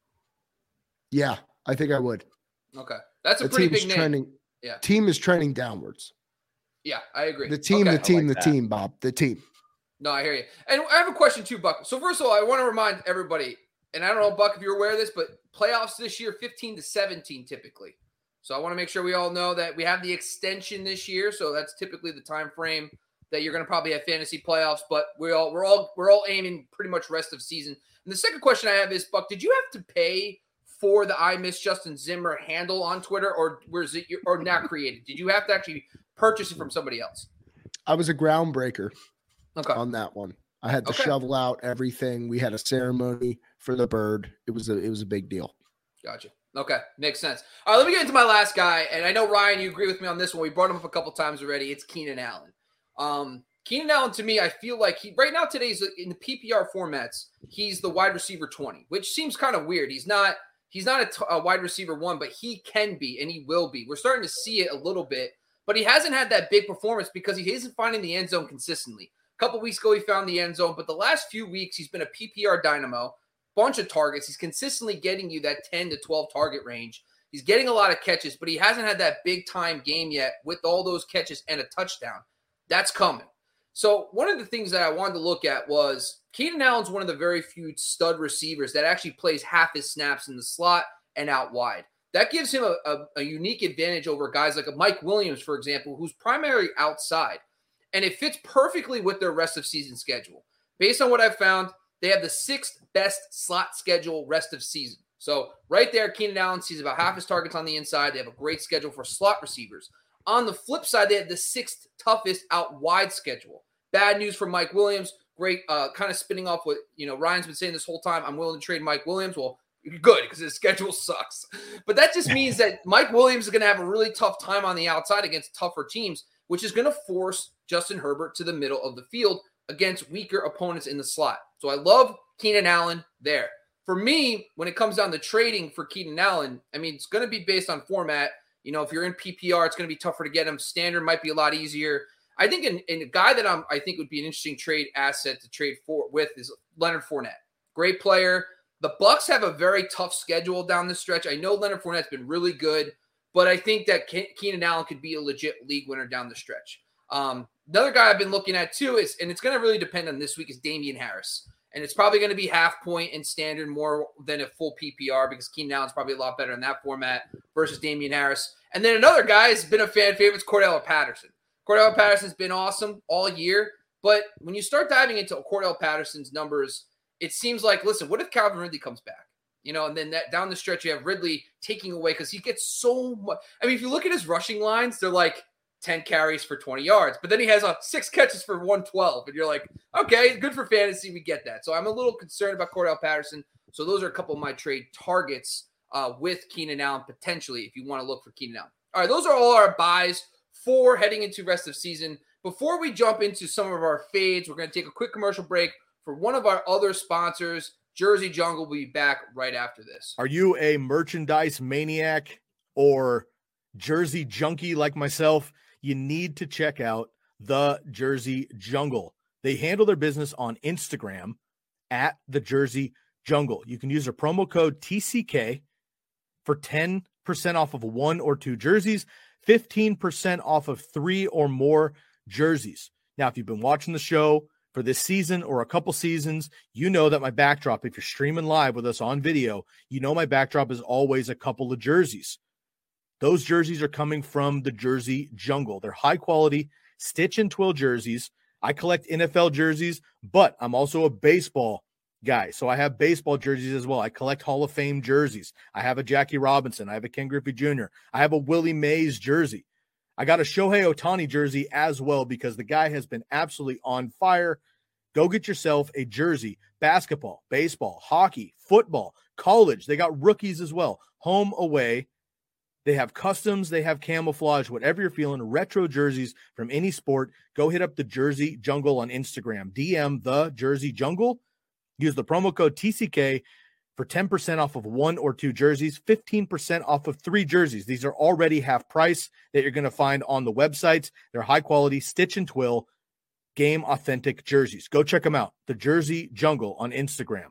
Yeah, I think I would. Okay, that's a the pretty team's big name. Trending, yeah, team is trending downwards. Yeah, I agree. The team, okay. the team, like the that. team, Bob, the team. No, I hear you. And I have a question too, Buck. So first of all, I want to remind everybody, and I don't know, Buck, if you're aware of this, but playoffs this year, fifteen to seventeen typically. So I want to make sure we all know that we have the extension this year. So that's typically the time frame that you're going to probably have fantasy playoffs. But we all we're all we're all aiming pretty much rest of season. And the second question I have is, Buck, did you have to pay for the I Miss Justin Zimmer handle on Twitter, or was it or now created? Did you have to actually purchase it from somebody else? I was a groundbreaker Okay. on that one. I had to Okay. shovel out everything. We had a ceremony for the bird. It was a it was a big deal. Gotcha. Okay, makes sense. All right, let me get into my last guy, and I know Ryan, you agree with me on this one. We brought him up a couple times already. It's Keenan Allen. Um, Keenan Allen, to me, I feel like he right now today's in the P P R formats. He's the wide receiver twenty, which seems kind of weird. He's not. He's not a, t- a wide receiver one, but he can be, and he will be. We're starting to see it a little bit, but he hasn't had that big performance because he isn't finding the end zone consistently. A couple weeks ago, he found the end zone, but the last few weeks, he's been a P P R dynamo. Bunch of targets. He's consistently getting you that ten to twelve target range. He's getting a lot of catches, but he hasn't had that big time game yet with all those catches and a touchdown. That's coming. So one of the things that I wanted to look at was Keenan Allen's one of the very few stud receivers that actually plays half his snaps in the slot and out wide. That gives him a, a, a unique advantage over guys like a Mike Williams, for example, who's primarily outside. And it fits perfectly with their rest of season schedule. Based on what I've found, they have the sixth best slot schedule rest of season. So right there, Keenan Allen sees about half his targets on the inside. They have a great schedule for slot receivers. On the flip side, they have the sixth toughest out wide schedule. Bad news for Mike Williams. Great, uh, kind of spinning off what, you know, Ryan's been saying this whole time. I'm willing to trade Mike Williams. Well, good, because his schedule sucks. But that just means that Mike Williams is going to have a really tough time on the outside against tougher teams, which is going to force Justin Herbert to the middle of the field against weaker opponents in the slot. So I love Keenan Allen there. For me, when it comes down to trading for Keenan Allen, I mean, it's going to be based on format. You know, if you're in P P R, it's going to be tougher to get him. Standard might be a lot easier. I think in, in a guy that I'm, I think would be an interesting trade asset to trade for with is Leonard Fournette. Great player. The Bucs have a very tough schedule down the stretch. I know Leonard Fournette's been really good, but I think that Ke- Keenan Allen could be a legit league winner down the stretch. Um, another guy I've been looking at too is, and it's going to really depend on this week, is Damian Harris. And it's probably going to be half point and standard more than a full P P R because Keenan Allen's probably a lot better in that format versus Damian Harris. And then another guy has been a fan favorite, Cordell Patterson. Cordell Patterson's been awesome all year, but when you start diving into Cordell Patterson's numbers, it seems like, listen, what if Calvin Ridley comes back? You know, and then that down the stretch, you have Ridley taking away because he gets so much. I mean, if you look at his rushing lines, they're like ten carries for twenty yards, but then he has a six catches for one twelve, and you're like, okay, good for fantasy. We get that. So I'm a little concerned about Cordell Patterson. So those are a couple of my trade targets uh, with Keenan Allen potentially if you want to look for Keenan Allen. All right, those are all our buys for heading into rest of season. Before we jump into some of our fades, we're going to take a quick commercial break for one of our other sponsors. Jersey Jungle will be back right after this. Are you a merchandise maniac or jersey junkie like myself? You need to check out the Jersey Jungle. They handle their business on Instagram at the Jersey Jungle. You can use their promo code T C K for ten percent off of one or two jerseys, fifteen percent off of three or more jerseys. Now, if you've been watching the show for this season or a couple seasons, you know that my backdrop, if you're streaming live with us on video, you know my backdrop is always a couple of jerseys. Those jerseys are coming from the Jersey Jungle. They're high quality stitch and twill jerseys. I collect N F L jerseys, but I'm also a baseball guy. So I have baseball jerseys as well. I collect Hall of Fame jerseys. I have a Jackie Robinson. I have a Ken Griffey Junior I have a Willie Mays jersey. I got a Shohei Ohtani jersey as well because the guy has been absolutely on fire. Go get yourself a jersey. Basketball, baseball, hockey, football, college. They got rookies as well. Home, away. They have customs, they have camouflage, whatever you're feeling, retro jerseys from any sport. Go hit up the Jersey Jungle on Instagram. D M the Jersey Jungle. Use the promo code T C K for ten percent off of one or two jerseys, fifteen percent off of three jerseys. These are already half price that you're going to find on the websites. They're high quality, stitch and twill, game authentic jerseys. Go check them out. The Jersey Jungle on Instagram.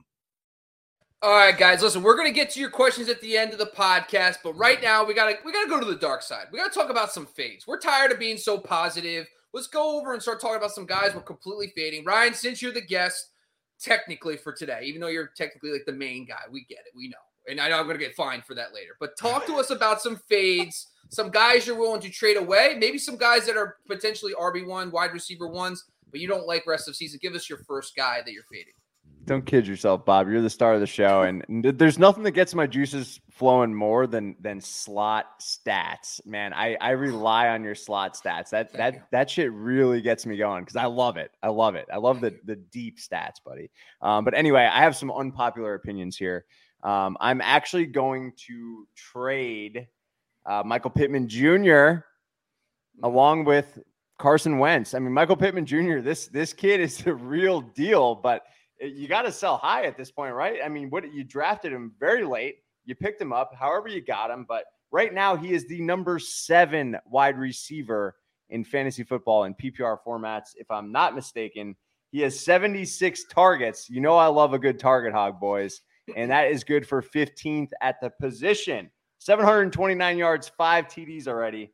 All right, guys, listen, we're going to get to your questions at the end of the podcast, but right now we got to we got to go to the dark side. We got to talk about some fades. We're tired of being so positive. Let's go over and start talking about some guys we're completely fading. Ryan, since you're the guest, technically for today, even though you're technically like the main guy, we get it, we know. And I know I'm going to get fined for that later. But talk to us about some fades, some guys you're willing to trade away, maybe some guys that are potentially R B one, wide receiver ones, but you don't like rest of season. Give us your first guy that you're fading. Don't kid yourself, Bob. You're the star of the show, and there's nothing that gets my juices flowing more than than slot stats. Man, I, I rely on your slot stats. That Thank that you. that shit really gets me going because I love it. I love it. I love the the deep stats, buddy. Um, but anyway, I have some unpopular opinions here. Um, I'm actually going to trade uh, Michael Pittman Junior along with Carson Wentz. I mean, Michael Pittman Junior This this kid is the real deal, but you got to sell high at this point, right? I mean, what you drafted him very late. You picked him up, however you got him. But right now, he is the number seven wide receiver in fantasy football in P P R formats. If I'm not mistaken, he has seventy-six targets. You know, I love a good target hog, boys. And that is good for fifteenth at the position. seven hundred twenty-nine yards, five T Ds already.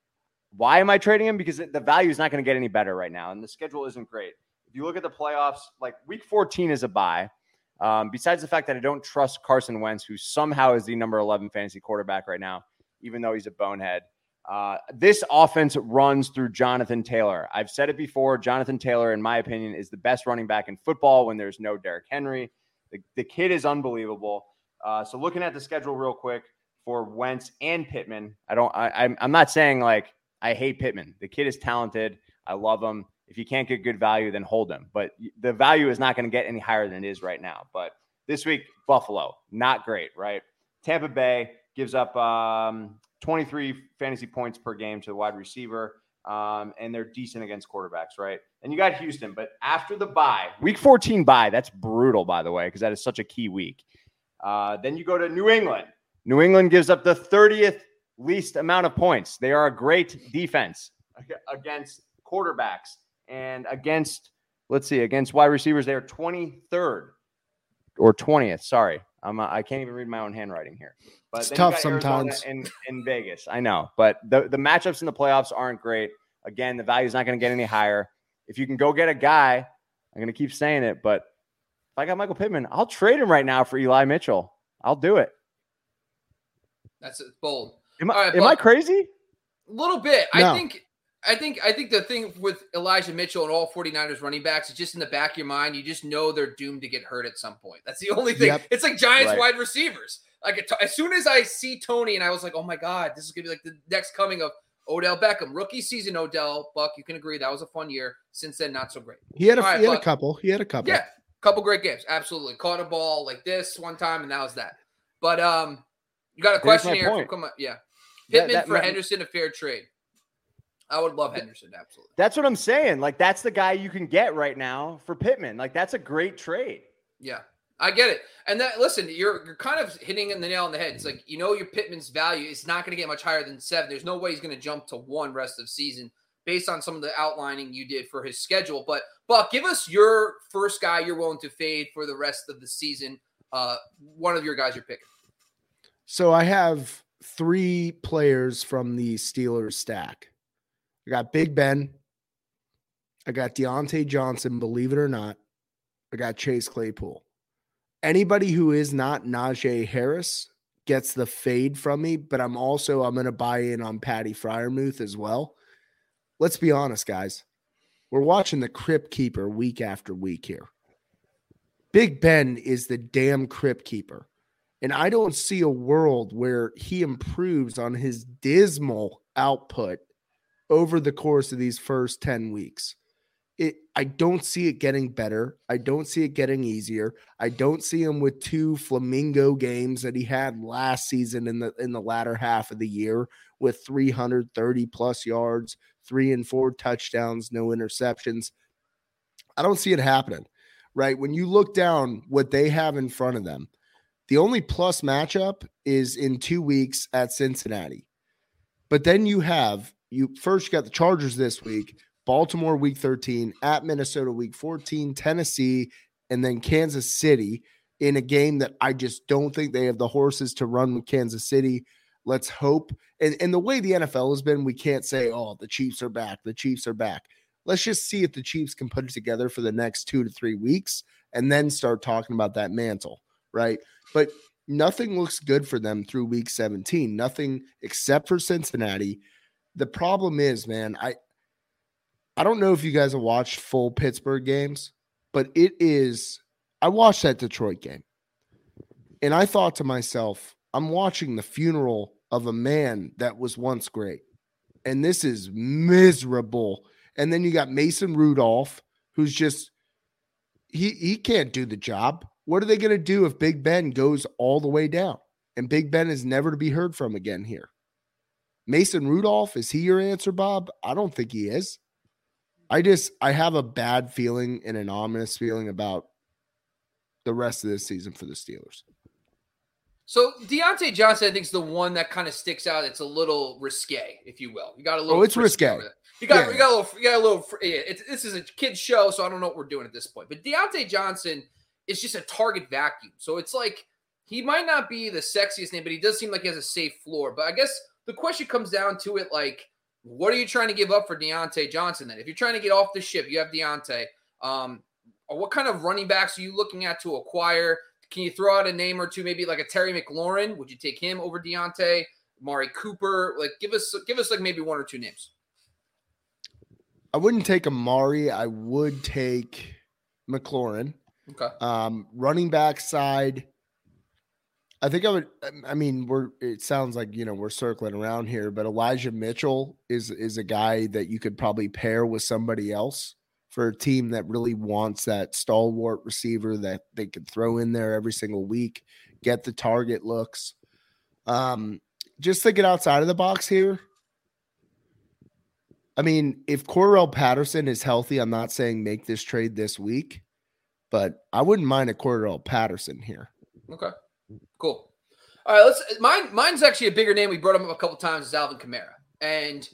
Why am I trading him? Because the value is not going to get any better right now. And the schedule isn't great. If you look at the playoffs, like week fourteen is a bye. Um, besides the fact that I don't trust Carson Wentz, who somehow is the number eleven fantasy quarterback right now, even though he's a bonehead. Uh, this offense runs through Jonathan Taylor. I've said it before. Jonathan Taylor, in my opinion, is the best running back in football when there's no Derrick Henry. The, the kid is unbelievable. Uh, so looking at the schedule real quick for Wentz and Pittman, I don't. I, I'm, I'm not saying like I hate Pittman. The kid is talented. I love him. If you can't get good value, then hold him. But the value is not going to get any higher than it is right now. But this week, Buffalo, not great, right? Tampa Bay gives up um, twenty-three fantasy points per game to the wide receiver, um, and they're decent against quarterbacks, right? And you got Houston. But after the bye, week fourteen bye, that's brutal, by the way, because that is such a key week. Uh, then you go to New England. New England gives up the thirtieth least amount of points. They are a great defense against quarterbacks. And against, let's see, against wide receivers, they're twenty-third or twentieth. Sorry, I'm uh, I can't even read my own handwriting here. But It's then tough you got Arizona sometimes. in, in Vegas, I know. But the, the matchups in the playoffs aren't great. Again, the value is not going to get any higher. If you can go get a guy, I'm going to keep saying it, but if I got Michael Pittman, I'll trade him right now for Eli Mitchell. I'll do it. That's bold. Am, I, All right, am but- I crazy? A little bit. No. I think I think I think the thing with Elijah Mitchell and all 49ers running backs is just in the back of your mind, you just know they're doomed to get hurt at some point. That's the only thing. Yep. It's like Giants Right. wide receivers. Like as soon as I see Tony and I was like, oh my God, this is gonna be like the next coming of Odell Beckham. Rookie season, Odell, Buck, you can agree that was a fun year. Since then, not so great. He had a All right, he had a Buck. couple. He had a couple. Yeah, couple great games. Absolutely. Caught a ball like this one time, and that was that. But um, you got a Here's question my here. point. From, come on, yeah. That- Pittman that- for that- Henderson, a fair trade. I would love Henderson, absolutely. That's what I'm saying. Like, that's the guy you can get right now for Pittman. Like, that's a great trade. Yeah, I get it. And that, listen, you're you're kind of hitting in the nail on the head. It's like, you know, your Pittman's value is not going to get much higher than seven. There's no way he's going to jump to one rest of season based on some of the outlining you did for his schedule. But, Buck, give us your first guy you're willing to fade for the rest of the season. Uh, one of your guys you're picking. So I have three players from the Steelers stack. I got Big Ben. I got Deontay Johnson, believe it or not. I got Chase Claypool. Anybody who is not Najee Harris gets the fade from me, but I'm also, I'm going to buy in on Patty Freiermuth as well. Let's be honest, guys. We're watching the Crypt Keeper week after week here. Big Ben is the damn Crypt Keeper. And I don't see a world where he improves on his dismal output over the course of these first ten weeks. it, I don't see it getting better. I don't see it getting easier. I don't see him with two flamingo games that he had last season in the in the latter half of the year with three hundred thirty plus yards, three and four touchdowns, no interceptions. I don't see it happening, right? When you look down what they have in front of them, the only plus matchup is in two weeks at Cincinnati. But then you have, you first got the Chargers this week, Baltimore week thirteen, at Minnesota week fourteen, Tennessee, and then Kansas City in a game that I just don't think they have the horses to run with Kansas City. Let's hope. And, and the way the N F L has been, we can't say, oh, the Chiefs are back. The Chiefs are back. Let's just see if the Chiefs can put it together for the next two to three weeks and then start talking about that mantle, right? But nothing looks good for them through week seventeen. Nothing except for Cincinnati. The problem is, man, I I don't know if you guys have watched full Pittsburgh games, but it is – I watched that Detroit game, and I thought to myself, I'm watching the funeral of a man that was once great, and this is miserable. And then you got Mason Rudolph, who's just he, – he can't do the job. What are they going to do if Big Ben goes all the way down? And Big Ben is never to be heard from again here. Mason Rudolph, is he your answer, Bob? I don't think he is. I just, I have a bad feeling and an ominous feeling about the rest of this season for the Steelers. So Deontay Johnson, I think, is the one that kind of sticks out. It's a little risque, if you will. You got a little. Oh, it's risque. You got, yeah. you got a little, you got a little. Yeah, it's, this is a kid's show, so I don't know what we're doing at this point. But Deontay Johnson is just a target vacuum. So it's like he might not be the sexiest name, but he does seem like he has a safe floor. But I guess the question comes down to it, like, what are you trying to give up for Deontay Johnson then? If you're trying to get off the ship, you have Deontay. Um, what kind of running backs are you looking at to acquire? Can you throw out a name or two, maybe like a Terry McLaurin? Would you take him over Deontay? Amari Cooper? Like, give us give us like maybe one or two names. I wouldn't take Amari. I would take McLaurin. Okay. Um, running back side, I think I would. I mean, we're. It sounds like, you know, we're circling around here, but Elijah Mitchell is is a guy that you could probably pair with somebody else for a team that really wants that stalwart receiver that they could throw in there every single week, get the target looks. Um, just thinking outside of the box here. I mean, if Cordarrelle Patterson is healthy, I'm not saying make this trade this week, but I wouldn't mind a Cordarrelle Patterson here. Okay. Cool. All right, let's. Mine, mine's actually a bigger name. We brought him up a couple times. Is Alvin Kamara, and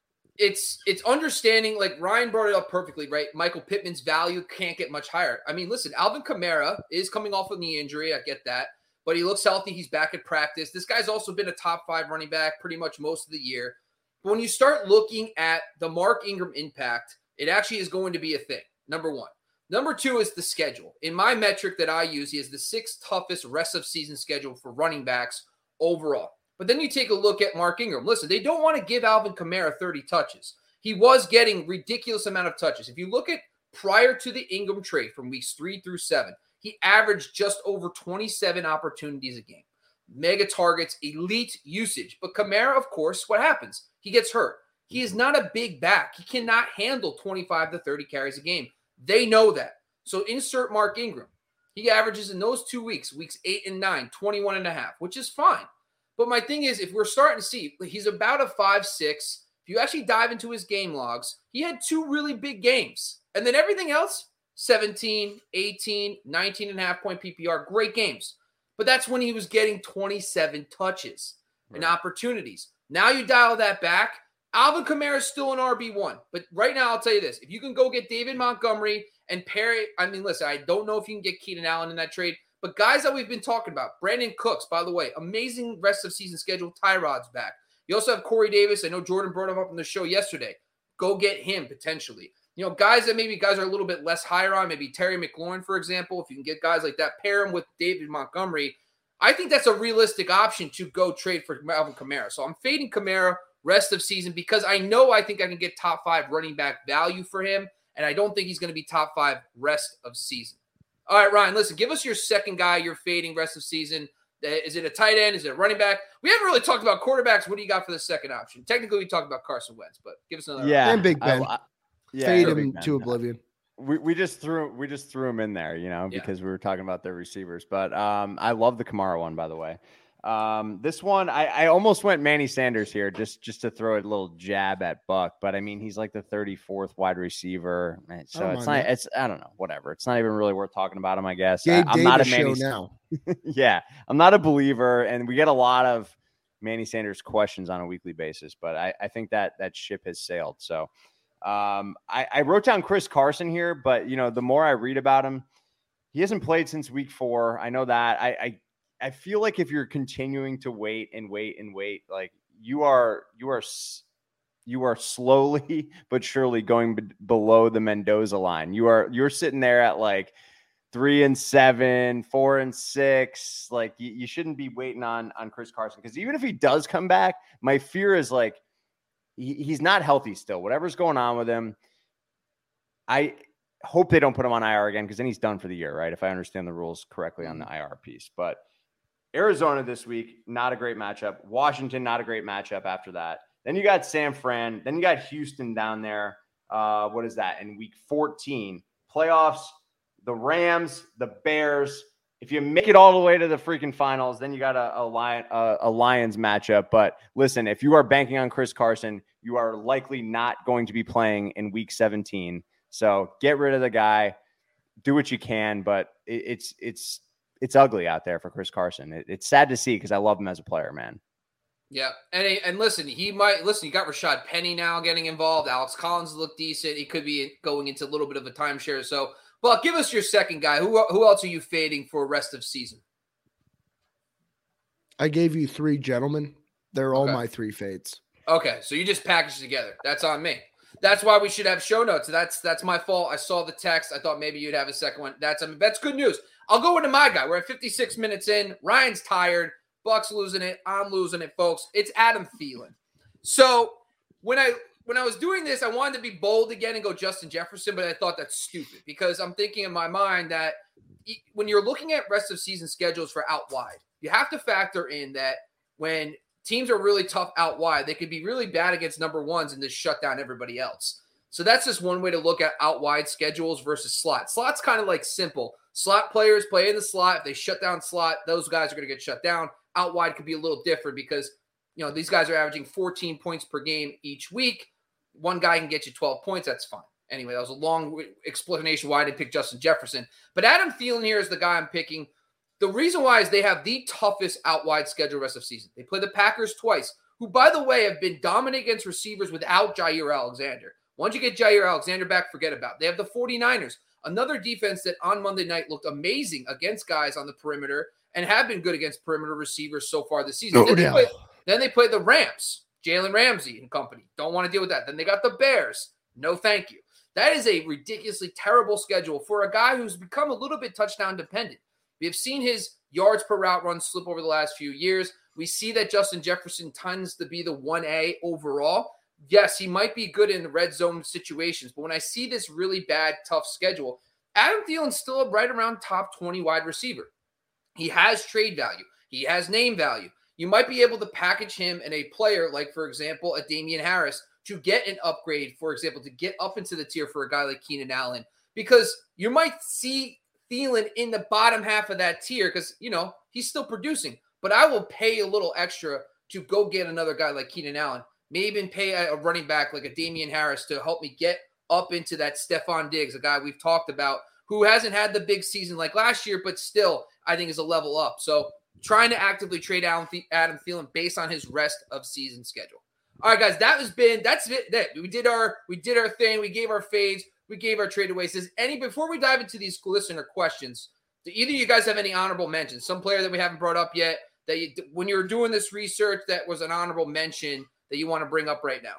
it's it's understanding. Like Ryan brought it up perfectly, right? Michael Pittman's value can't get much higher. I mean, listen, Alvin Kamara is coming off a knee injury. I get that, but he looks healthy. He's back at practice. This guy's also been a top five running back pretty much most of the year. But when you start looking at the Mark Ingram impact, it actually is going to be a thing. Number one. Number two is the schedule. In my metric that I use, he has the sixth toughest rest of season schedule for running backs overall. But then you take a look at Mark Ingram. Listen, they don't want to give Alvin Kamara thirty touches. He was getting ridiculous amount of touches. If you look at prior to the Ingram trade from weeks three through seven, he averaged just over twenty-seven opportunities a game. Mega targets, elite usage. But Kamara, of course, what happens? He gets hurt. He is not a big back. He cannot handle twenty-five to thirty carries a game. They know that. So insert Mark Ingram. He averages in those two weeks, weeks eight and nine, twenty-one and a half, which is fine. But my thing is, if we're starting to see, he's about a five six. If you actually dive into his game logs, he had two really big games. And then everything else, seventeen, eighteen, nineteen and a half point P P R, great games. But that's when he was getting twenty-seven touches and opportunities. Now you dial that back. Alvin Kamara is still an R B one. But right now, I'll tell you this. If you can go get David Montgomery and Perry, I mean, listen, I don't know if you can get Keenan Allen in that trade, but guys that we've been talking about, Brandon Cooks, by the way, amazing rest of season schedule. Tyrod's back. You also have Corey Davis. I know Jordan brought him up on the show yesterday. Go get him potentially. You know, guys that maybe guys are a little bit less higher on, maybe Terry McLaurin, for example. If you can get guys like that, pair him with David Montgomery. I think that's a realistic option to go trade for Alvin Kamara. So I'm fading Kamara rest of season because I know I think I can get top five running back value for him, and I don't think he's going to be top five rest of season. All right, Ryan, listen, give us your second guy you're fading rest of season. Is it a tight end? Is it a running back? We haven't really talked about quarterbacks. What do you got for the second option? Technically, we talked about Carson Wentz, but give us another. Yeah, and Big Ben. I, Yeah, Fade Big him Ben. to oblivion. We we just threw we just threw him in there, you know, Yeah. because we were talking about their receivers. But um, I love the Kamara one, by the way. Um, this one, I, I almost went Manny Sanders here, just just to throw a little jab at Buck. But I mean, he's like the thirty-fourth wide receiver, so it's not. that. It's I don't know, whatever. It's not even really worth talking about him, I guess. Gabe I, I'm not a Davis Manny. show now. Yeah, I'm not a believer, and we get a lot of Manny Sanders questions on a weekly basis. But I, I think that that ship has sailed. So. Um, I, I wrote down Chris Carson here, but you know, the more I read about him, he hasn't played since week four. I know that. I, I I feel like if you're continuing to wait and wait and wait, like you are, you are, you are slowly but surely going b- below the Mendoza line. You are, you're sitting there at like three and seven, four and six. Like you, you shouldn't be waiting on on Chris Carson, because even if he does come back, my fear is like. He's not healthy still. Whatever's going on with him, I hope they don't put him on I R again, because then he's done for the year, right? If I understand the rules correctly on the I R piece. But Arizona this week, not a great matchup. Washington, not a great matchup after that. Then you got San Fran. Then you got Houston down there. Uh, what is that? In week fourteen. Playoffs, the Rams, the Bears. If you make it all the way to the freaking finals, then you got a, a, Lion, a, a Lions matchup. But listen, if you are banking on Chris Carson, you are likely not going to be playing in week seventeen. So get rid of the guy, do what you can. But it, it's it's it's ugly out there for Chris Carson. It, it's sad to see, because I love him as a player, man. Yeah, and and listen, he might listen. You got Rashad Penny now getting involved. Alex Collins looked decent. He could be going into a little bit of a timeshare. So. Well, give us your second guy. Who who else are you fading for rest of season? I gave you three gentlemen. They're all Okay. my three fades. Okay, so you just packaged together. That's on me. That's why we should have show notes. That's that's my fault. I saw the text. I thought maybe you'd have a second one. That's I mean, that's good news. I'll go into my guy. We're at fifty-six minutes in. Ryan's tired. Buck's losing it. I'm losing it, folks. It's Adam Thielen. So when I when I was doing this, I wanted to be bold again and go Justin Jefferson, but I thought that's stupid, because I'm thinking in my mind that when you're looking at rest of season schedules for out wide, you have to factor in that when teams are really tough out wide, they could be really bad against number ones and just shut down everybody else. So that's just one way to look at out wide schedules versus slot. Slot's kind of like simple. Slot players play in the slot. If they shut down slot, those guys are going to get shut down. Out wide could be a little different, because you know these guys are averaging fourteen points per game each week. One guy can get you twelve points. That's fine. Anyway, that was a long explanation why I didn't pick Justin Jefferson. But Adam Thielen here is the guy I'm picking. The reason why is they have the toughest out wide schedule rest of season. They play the Packers twice, who, by the way, have been dominant against receivers without Jair Alexander. Once you get Jair Alexander back, forget about it. They have the 49ers, another defense that on Monday night looked amazing against guys on the perimeter and have been good against perimeter receivers so far this season. No then, they doubt. play, then they play the Rams. Jalen Ramsey and company. Don't want to deal with that. Then they got the Bears. No, thank you. That is a ridiculously terrible schedule for a guy who's become a little bit touchdown dependent. We have seen his yards per route run slip over the last few years. We see that Justin Jefferson tends to be the one A overall. Yes, he might be good in the red zone situations, but when I see this really bad, tough schedule, Adam Thielen's still right around top twenty wide receiver. He has trade value. He has name value. You might be able to package him in a player like, for example, a Damian Harris to get an upgrade, for example, to get up into the tier for a guy like Keenan Allen, because you might see Thielen in the bottom half of that tier because, you know, he's still producing. But I will pay a little extra to go get another guy like Keenan Allen, maybe even pay a running back like a Damian Harris to help me get up into that Stephon Diggs, a guy we've talked about who hasn't had the big season like last year, but still I think is a level up. So trying to actively trade Adam Thielen based on his rest of season schedule. All right, guys, that has been that's it. That we did our we did our thing. We gave our fades. We gave our tradeaways. Does any before we dive into these listener questions, do either of you guys have any honorable mentions? Some player that we haven't brought up yet that you, when you were doing this research that was an honorable mention that you want to bring up right now?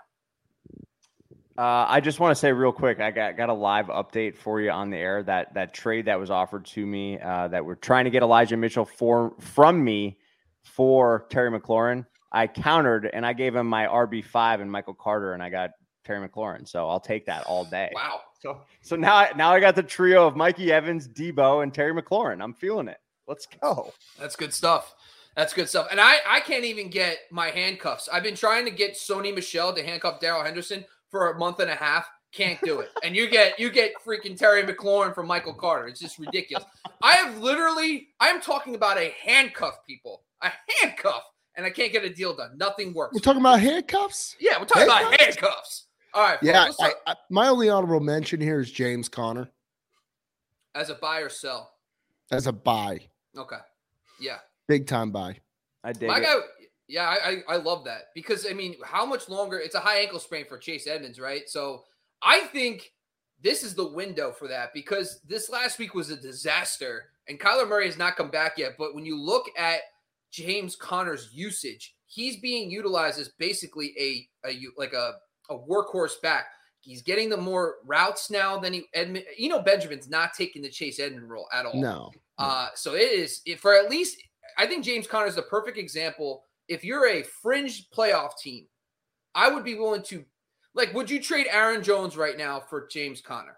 Uh, I just want to say real quick, I got, got a live update for you on the air. That that trade that was offered to me, uh, that we're trying to get Elijah Mitchell for from me for Terry McLaurin. I countered and I gave him my R B five and Michael Carter, and I got Terry McLaurin. So I'll take that all day. Wow. So so now I, now I got the trio of Mikey Evans, Debo, and Terry McLaurin. I'm feeling it. Let's go. That's good stuff. That's good stuff. And I, I can't even get my handcuffs. I've been trying to get Sony Michel to handcuff Darrell Henderson for a month and a half. Can't do it. And you get you get freaking Terry McLaurin from Michael Carter. It's just ridiculous. I have literally, I'm talking about a handcuff, people. A handcuff. And I can't get a deal done. Nothing works. We're talking about handcuffs? Yeah, we're talking handcuffs? about handcuffs. All right. Yeah, folks, I, I, my only honorable mention here is James Conner. As a buy or sell? As a buy. Okay. Yeah. Big time buy. I dig My it. guy, yeah, I, I I love that because, I mean, how much longer? It's a high ankle sprain for Chase Edmonds, right? So I think this is the window for that because this last week was a disaster and Kyler Murray has not come back yet. But when you look at James Conner's usage, he's being utilized as basically a, a like a, a workhorse back. He's getting the more routes now than he Edmund. You know, Benjamin's not taking the Chase Edmond role at all. No. Uh, so it is it, for at least, I think James Conner is the perfect example. If you're a fringe playoff team, I would be willing to, like, would you trade Aaron Jones right now for James Conner?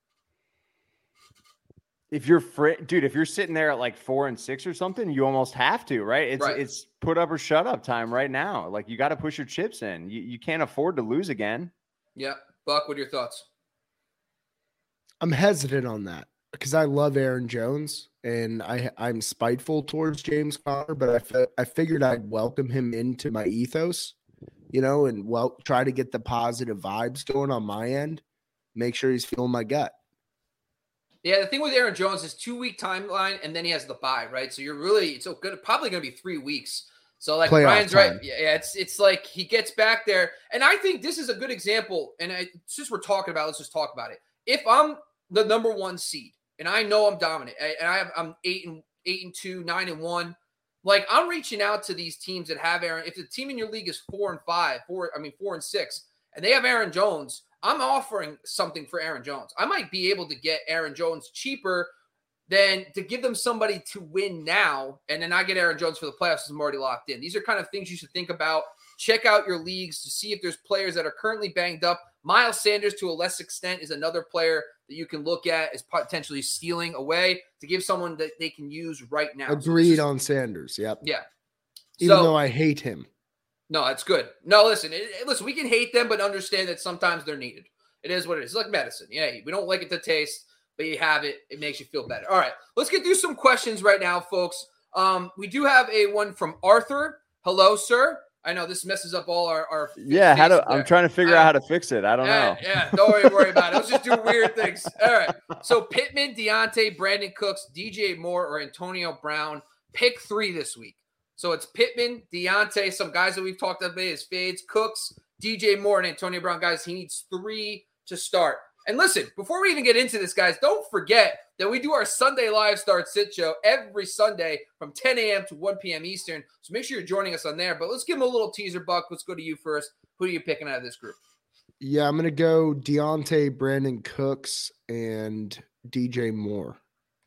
If you're fr- dude, if you're sitting there at like four and six or something, you almost have to, right? It's Right. it's put up or shut up time right now. Like you got to push your chips in. You you can't afford to lose again. Yeah. Buck, what are your thoughts? I'm hesitant on that because I love Aaron Jones and I, I'm spiteful towards James Conner, but I, fi- I figured I'd welcome him into my ethos, you know, and well, try to get the positive vibes going on my end, make sure he's feeling my gut. Yeah, the thing with Aaron Jones is two-week timeline, and then he has the bye, right? So you're really, it's good, probably going to be three weeks. So, like, Playoff Brian's time. right. Yeah, it's it's like he gets back there. And I think this is a good example, and I, since we're talking about it, let's just talk about it. If I'm the number one seed, and I know I'm dominant, and I have I'm eight and eight and two, nine and one, like, I'm reaching out to these teams that have Aaron. If the team in your league is four and five, four, I mean, four and six, and they have Aaron Jones, I'm offering something for Aaron Jones. I might be able to get Aaron Jones cheaper than to give them somebody to win now, and then I get Aaron Jones for the playoffs as I'm already locked in. These are kind of things you should think about. Check out your leagues to see if there's players that are currently banged up. Miles Sanders, to a less extent, is another player that you can look at as potentially stealing away to give someone that they can use right now. Agreed so on Sanders. Yep. Yeah. Even so, though I hate him. No, that's good. No, listen, it, it, listen, we can hate them, but understand that sometimes they're needed. It is what it is. It's like medicine. Yeah, we don't like it to taste, but you have it. It makes you feel better. All right, let's get through some questions right now, folks. Um, we do have a one from Arthur. Hello, sir. I know this messes up all our. our Yeah, how do there. I'm trying to figure I, out how to fix it. I don't yeah, know. Yeah, don't worry, worry about it. Let's just do weird things. All right. So Pittman, Deontay, Brandon Cooks, D J Moore, or Antonio Brown. Pick three this week. So it's Pittman, Deontay, some guys that we've talked about as fades, Cooks, D J Moore, and Antonio Brown. Guys, he needs three to start. And listen, before we even get into this, guys, don't forget that we do our Sunday Live Start Sit Show every Sunday from ten a.m. to one p.m. Eastern. So make sure you're joining us on there. But let's give them a little teaser, Buck. Let's go to you first. Who are you picking out of this group? Yeah, I'm going to go Deontay, Brandon Cooks, and D J Moore.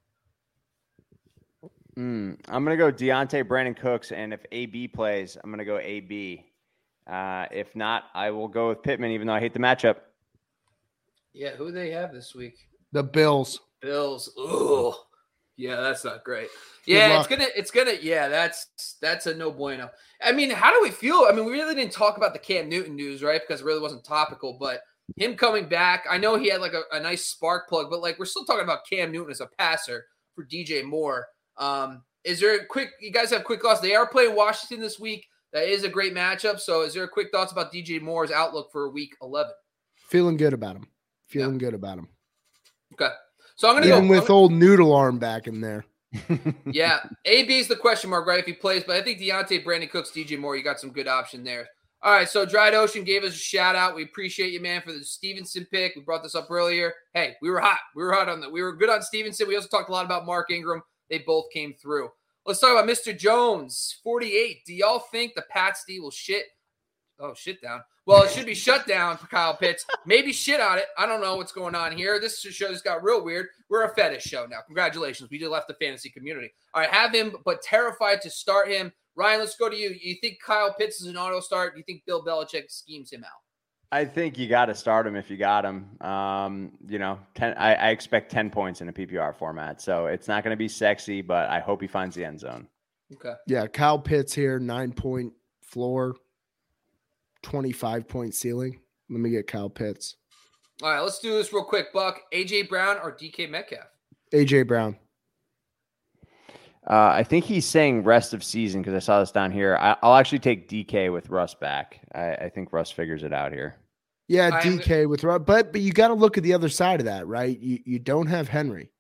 Mm, I'm going to go Deontay, Brandon Cooks, and if A B plays, I'm going to go A B. Uh, if not, I will go with Pittman, even though I hate the matchup. Yeah, who do they have this week? The Bills. Bills. Ooh. Yeah, that's not great. Yeah, luck. it's gonna it's gonna yeah, that's that's a no bueno. I mean, how do we feel? I mean, we really didn't talk about the Cam Newton news, right? Because it really wasn't topical, but him coming back, I know he had like a, a nice spark plug, but like we're still talking about Cam Newton as a passer for D J Moore. Um, is there a quick you guys have quick thoughts? They are playing Washington this week. That is a great matchup. So is there a quick thoughts about D J Moore's outlook for week eleven? Feeling good about him. Feeling Yeah. good about him. Okay. So I'm going to Even go with gonna, old Noodle Arm back in there. yeah, A B is the question mark, right? If he plays, but I think Deontay, Brandon Cooks, D J Moore, you got some good option there. All right, so Dried Ocean gave us a shout out. We appreciate you, man, for the Stevenson pick. We brought this up earlier. Hey, we were hot. We were hot on that. We were good on Stevenson. We also talked a lot about Mark Ingram. They both came through. Let's talk about Mister Jones, forty-eight. Do y'all think the Pats D will shit? Oh, shit down. Well, it should be shut down for Kyle Pitts. Maybe shit on it. I don't know what's going on here. This show just got real weird. We're a fetish show now. Congratulations. We just left the fantasy community. All right, have him, but terrified to start him. Ryan, let's go to you. You think Kyle Pitts is an auto start? Do you think Bill Belichick schemes him out? I think you got to start him if you got him. Um, you know, ten, I, I expect ten points in a P P R format. So it's not going to be sexy, but I hope he finds the end zone. Okay. Yeah, Kyle Pitts here, nine-point floor, twenty-five point ceiling. Let me get Kyle Pitts. All right, let's do this real quick, Buck. A J Brown or D K Metcalf? A J Brown. Uh, I think he's saying rest of season because I saw this down here. I, I'll actually take D K with Russ back. I, I think Russ figures it out here. Yeah, I D K with Russ, but but you got to look at the other side of that, right? You you don't have Henry.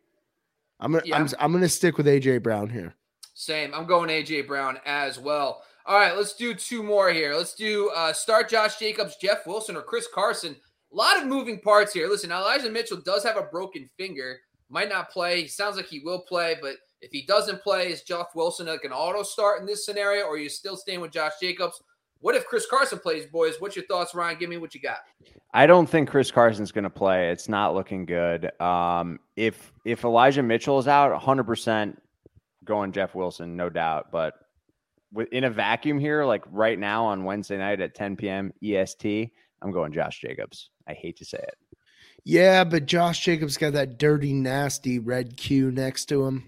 I'm gonna Yeah. I'm I'm gonna stick with A J Brown here. Same. I'm going A J Brown as well. All right, let's do two more here. Let's do uh, start Josh Jacobs, Jeff Wilson, or Chris Carson. A lot of moving parts here. Listen, Elijah Mitchell does have a broken finger. Might not play. He sounds like he will play, but if he doesn't play, is Jeff Wilson like an auto start in this scenario, or are you still staying with Josh Jacobs? What if Chris Carson plays, boys? What's your thoughts, Ryan? Give me what you got. I don't think Chris Carson's going to play. It's not looking good. Um, if if Elijah Mitchell is out, one hundred percent going Jeff Wilson, no doubt. But in a vacuum here, like right now on Wednesday night at ten p.m. E S T, I'm going Josh Jacobs. I hate to say it. Yeah, but Josh Jacobs got that dirty, nasty red Q next to him.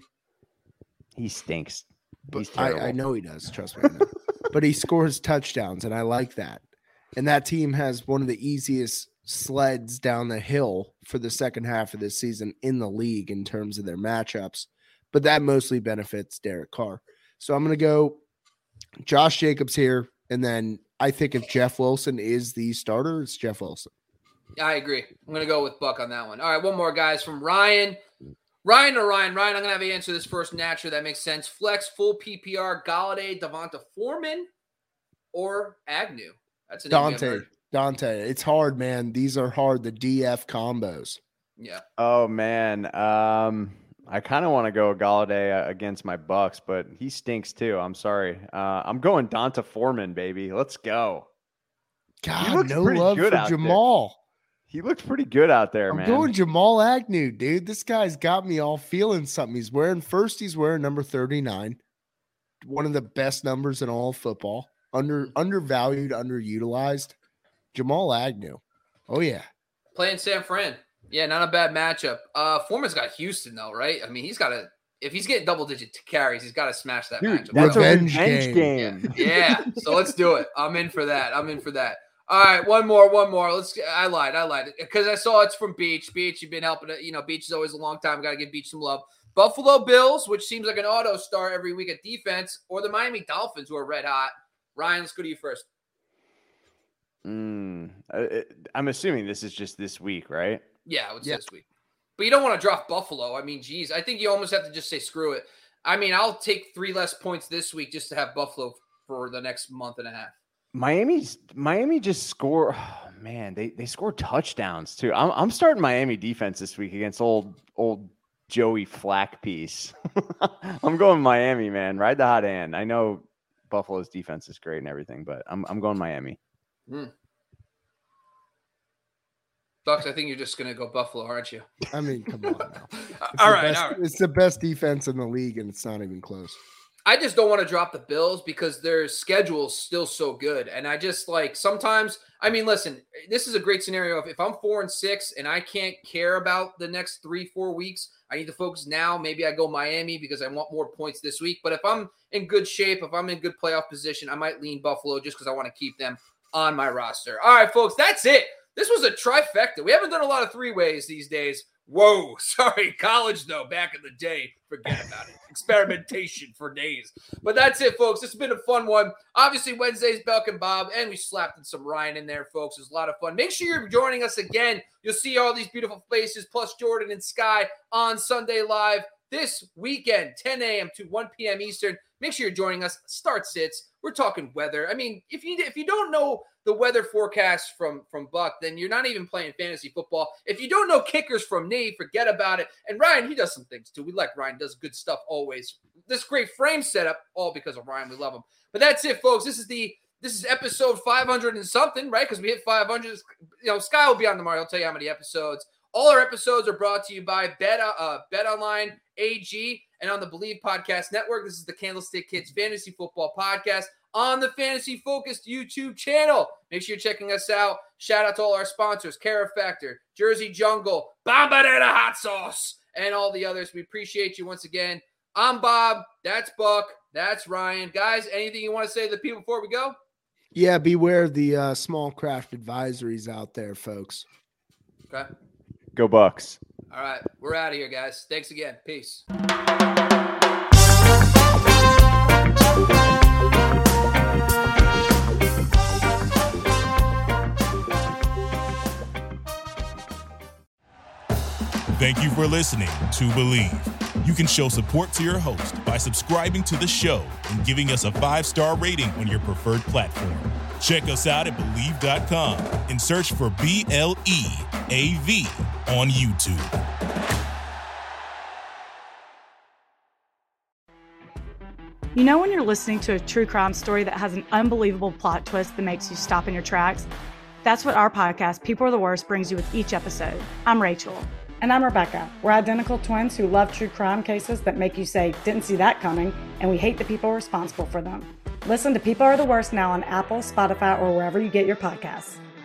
He stinks. But He's I, terrible. I know he does. Trust me. I know. But he scores touchdowns, and I like that. And that team has one of the easiest sleds down the hill for the second half of this season in the league in terms of their matchups. But that mostly benefits Derek Carr. So I'm going to go Josh Jacobs here. And then I think if Jeff Wilson is the starter, it's Jeff Wilson. I agree. I'm going to go with Buck on that one. All right, one more, guys, from Ryan. Ryan or Ryan? Ryan, I'm going to have you answer this first naturally. That makes sense. Flex, full P P R, Galladay, Devonta Foreman, or Agnew? That's an Dante. Dante. It's hard, man. These are hard. The D F combos. Yeah. Oh, man. Um, I kind of want to go Galladay against my Bucks, but he stinks too. I'm sorry. Uh, I'm going Donta Foreman, baby. Let's go. God, looks no pretty love good for out there. Jamal. He looked pretty good out there, I'm man. going Jamal Agnew, dude. This guy's got me all feeling something. He's wearing first, he's wearing number thirty-nine. One of the best numbers in all of football. Under undervalued, underutilized. Jamal Agnew. Oh, yeah. Playing San Fran. Yeah, not a bad matchup. Uh, Foreman's got Houston, though, right? I mean, he's got to – if he's getting double-digit carries, he's got to smash that Dude, matchup. that's Revenge a revenge game. game. Yeah, so let's do it. I'm in for that. I'm in for that. All right, one more, one more. Let's. I lied, I lied because I saw it's from Beach. Beach, you've been helping it. You know, Beach is always a long time. Got to give Beach some love. Buffalo Bills, which seems like an auto star every week at defense, or the Miami Dolphins, who are red hot. Ryan, let's go to you first. Mm, uh, I'm assuming this is just this week, right? Yeah, it's Yeah. this week. But you don't want to drop Buffalo. I mean, geez, I think you almost have to just say screw it. I mean, I'll take three less points this week just to have Buffalo for the next month and a half. Miami's Miami just score. Oh, man, they they score touchdowns too. I'm I'm starting Miami defense this week against old old Joey Flack piece. I'm going Miami, man. Ride the hot hand. I know Buffalo's defense is great and everything, but I'm I'm going Miami. Hmm. Bucks, I think you're just going to go Buffalo, aren't you? I mean, come on now. It's all the right, best, all right. It's the best defense in the league, and it's not even close. I just don't want to drop the Bills because their schedule's still so good. And I just like sometimes, I mean, listen, this is a great scenario. If, if I'm four and six and I can't care about the next three, four weeks, I need to focus now. Maybe I go Miami because I want more points this week. But if I'm in good shape, if I'm in good playoff position, I might lean Buffalo just because I want to keep them on my roster. All right, folks, that's it. This was a trifecta. We haven't done a lot of three ways these days. Whoa, sorry, college though, back in the day, forget about it. Experimentation for days. But that's it, folks. This has been a fun one. Obviously, Wednesday's Belk and Bob, and we slapped in some Ryan in there, folks. It was a lot of fun. Make sure you're joining us again. You'll see all these beautiful faces, plus Jordan and Sky on Sunday Live this weekend, ten a.m. to one p.m. Eastern. Make sure you're joining us. Start sits. We're talking weather. I mean, if you if you don't know the weather forecast from, from Buck, then you're not even playing fantasy football. If you don't know kickers from me, forget about it. And Ryan, he does some things too. We like Ryan, does good stuff always. This great frame setup, all because of Ryan. We love him. But that's it, folks. This is the this is episode five hundred and something, right? Because we hit five hundred. You know, Sky will be on tomorrow. I'll tell you how many episodes. All our episodes are brought to you by Bet, uh, BetOnline A G and on the Believe Podcast Network. This is the Candlestick Kids Fantasy Football Podcast on the Fantasy Focused YouTube channel. Make sure you're checking us out. Shout out to all our sponsors, Cara Factor, Jersey Jungle, Bombadetta Hot Sauce, and all the others. We appreciate you once again. I'm Bob. That's Buck. That's Ryan. Guys, anything you want to say to the people before we go? Yeah, beware the uh, small craft advisories out there, folks. Okay. Go Bucks. All right. We're out of here, guys. Thanks again. Peace. Thank you for listening to Believe. You can show support to your host by subscribing to the show and giving us a five-star rating on your preferred platform. Check us out at Believe dot com and search for B L E A V on YouTube. You know when you're listening to a true crime story that has an unbelievable plot twist that makes you stop in your tracks? That's what our podcast, People Are the Worst, brings you with each episode. I'm Rachel. And I'm Rebecca. We're identical twins who love true crime cases that make you say, didn't see that coming, and we hate the people responsible for them. Listen to People Are the Worst now on Apple, Spotify, or wherever you get your podcasts.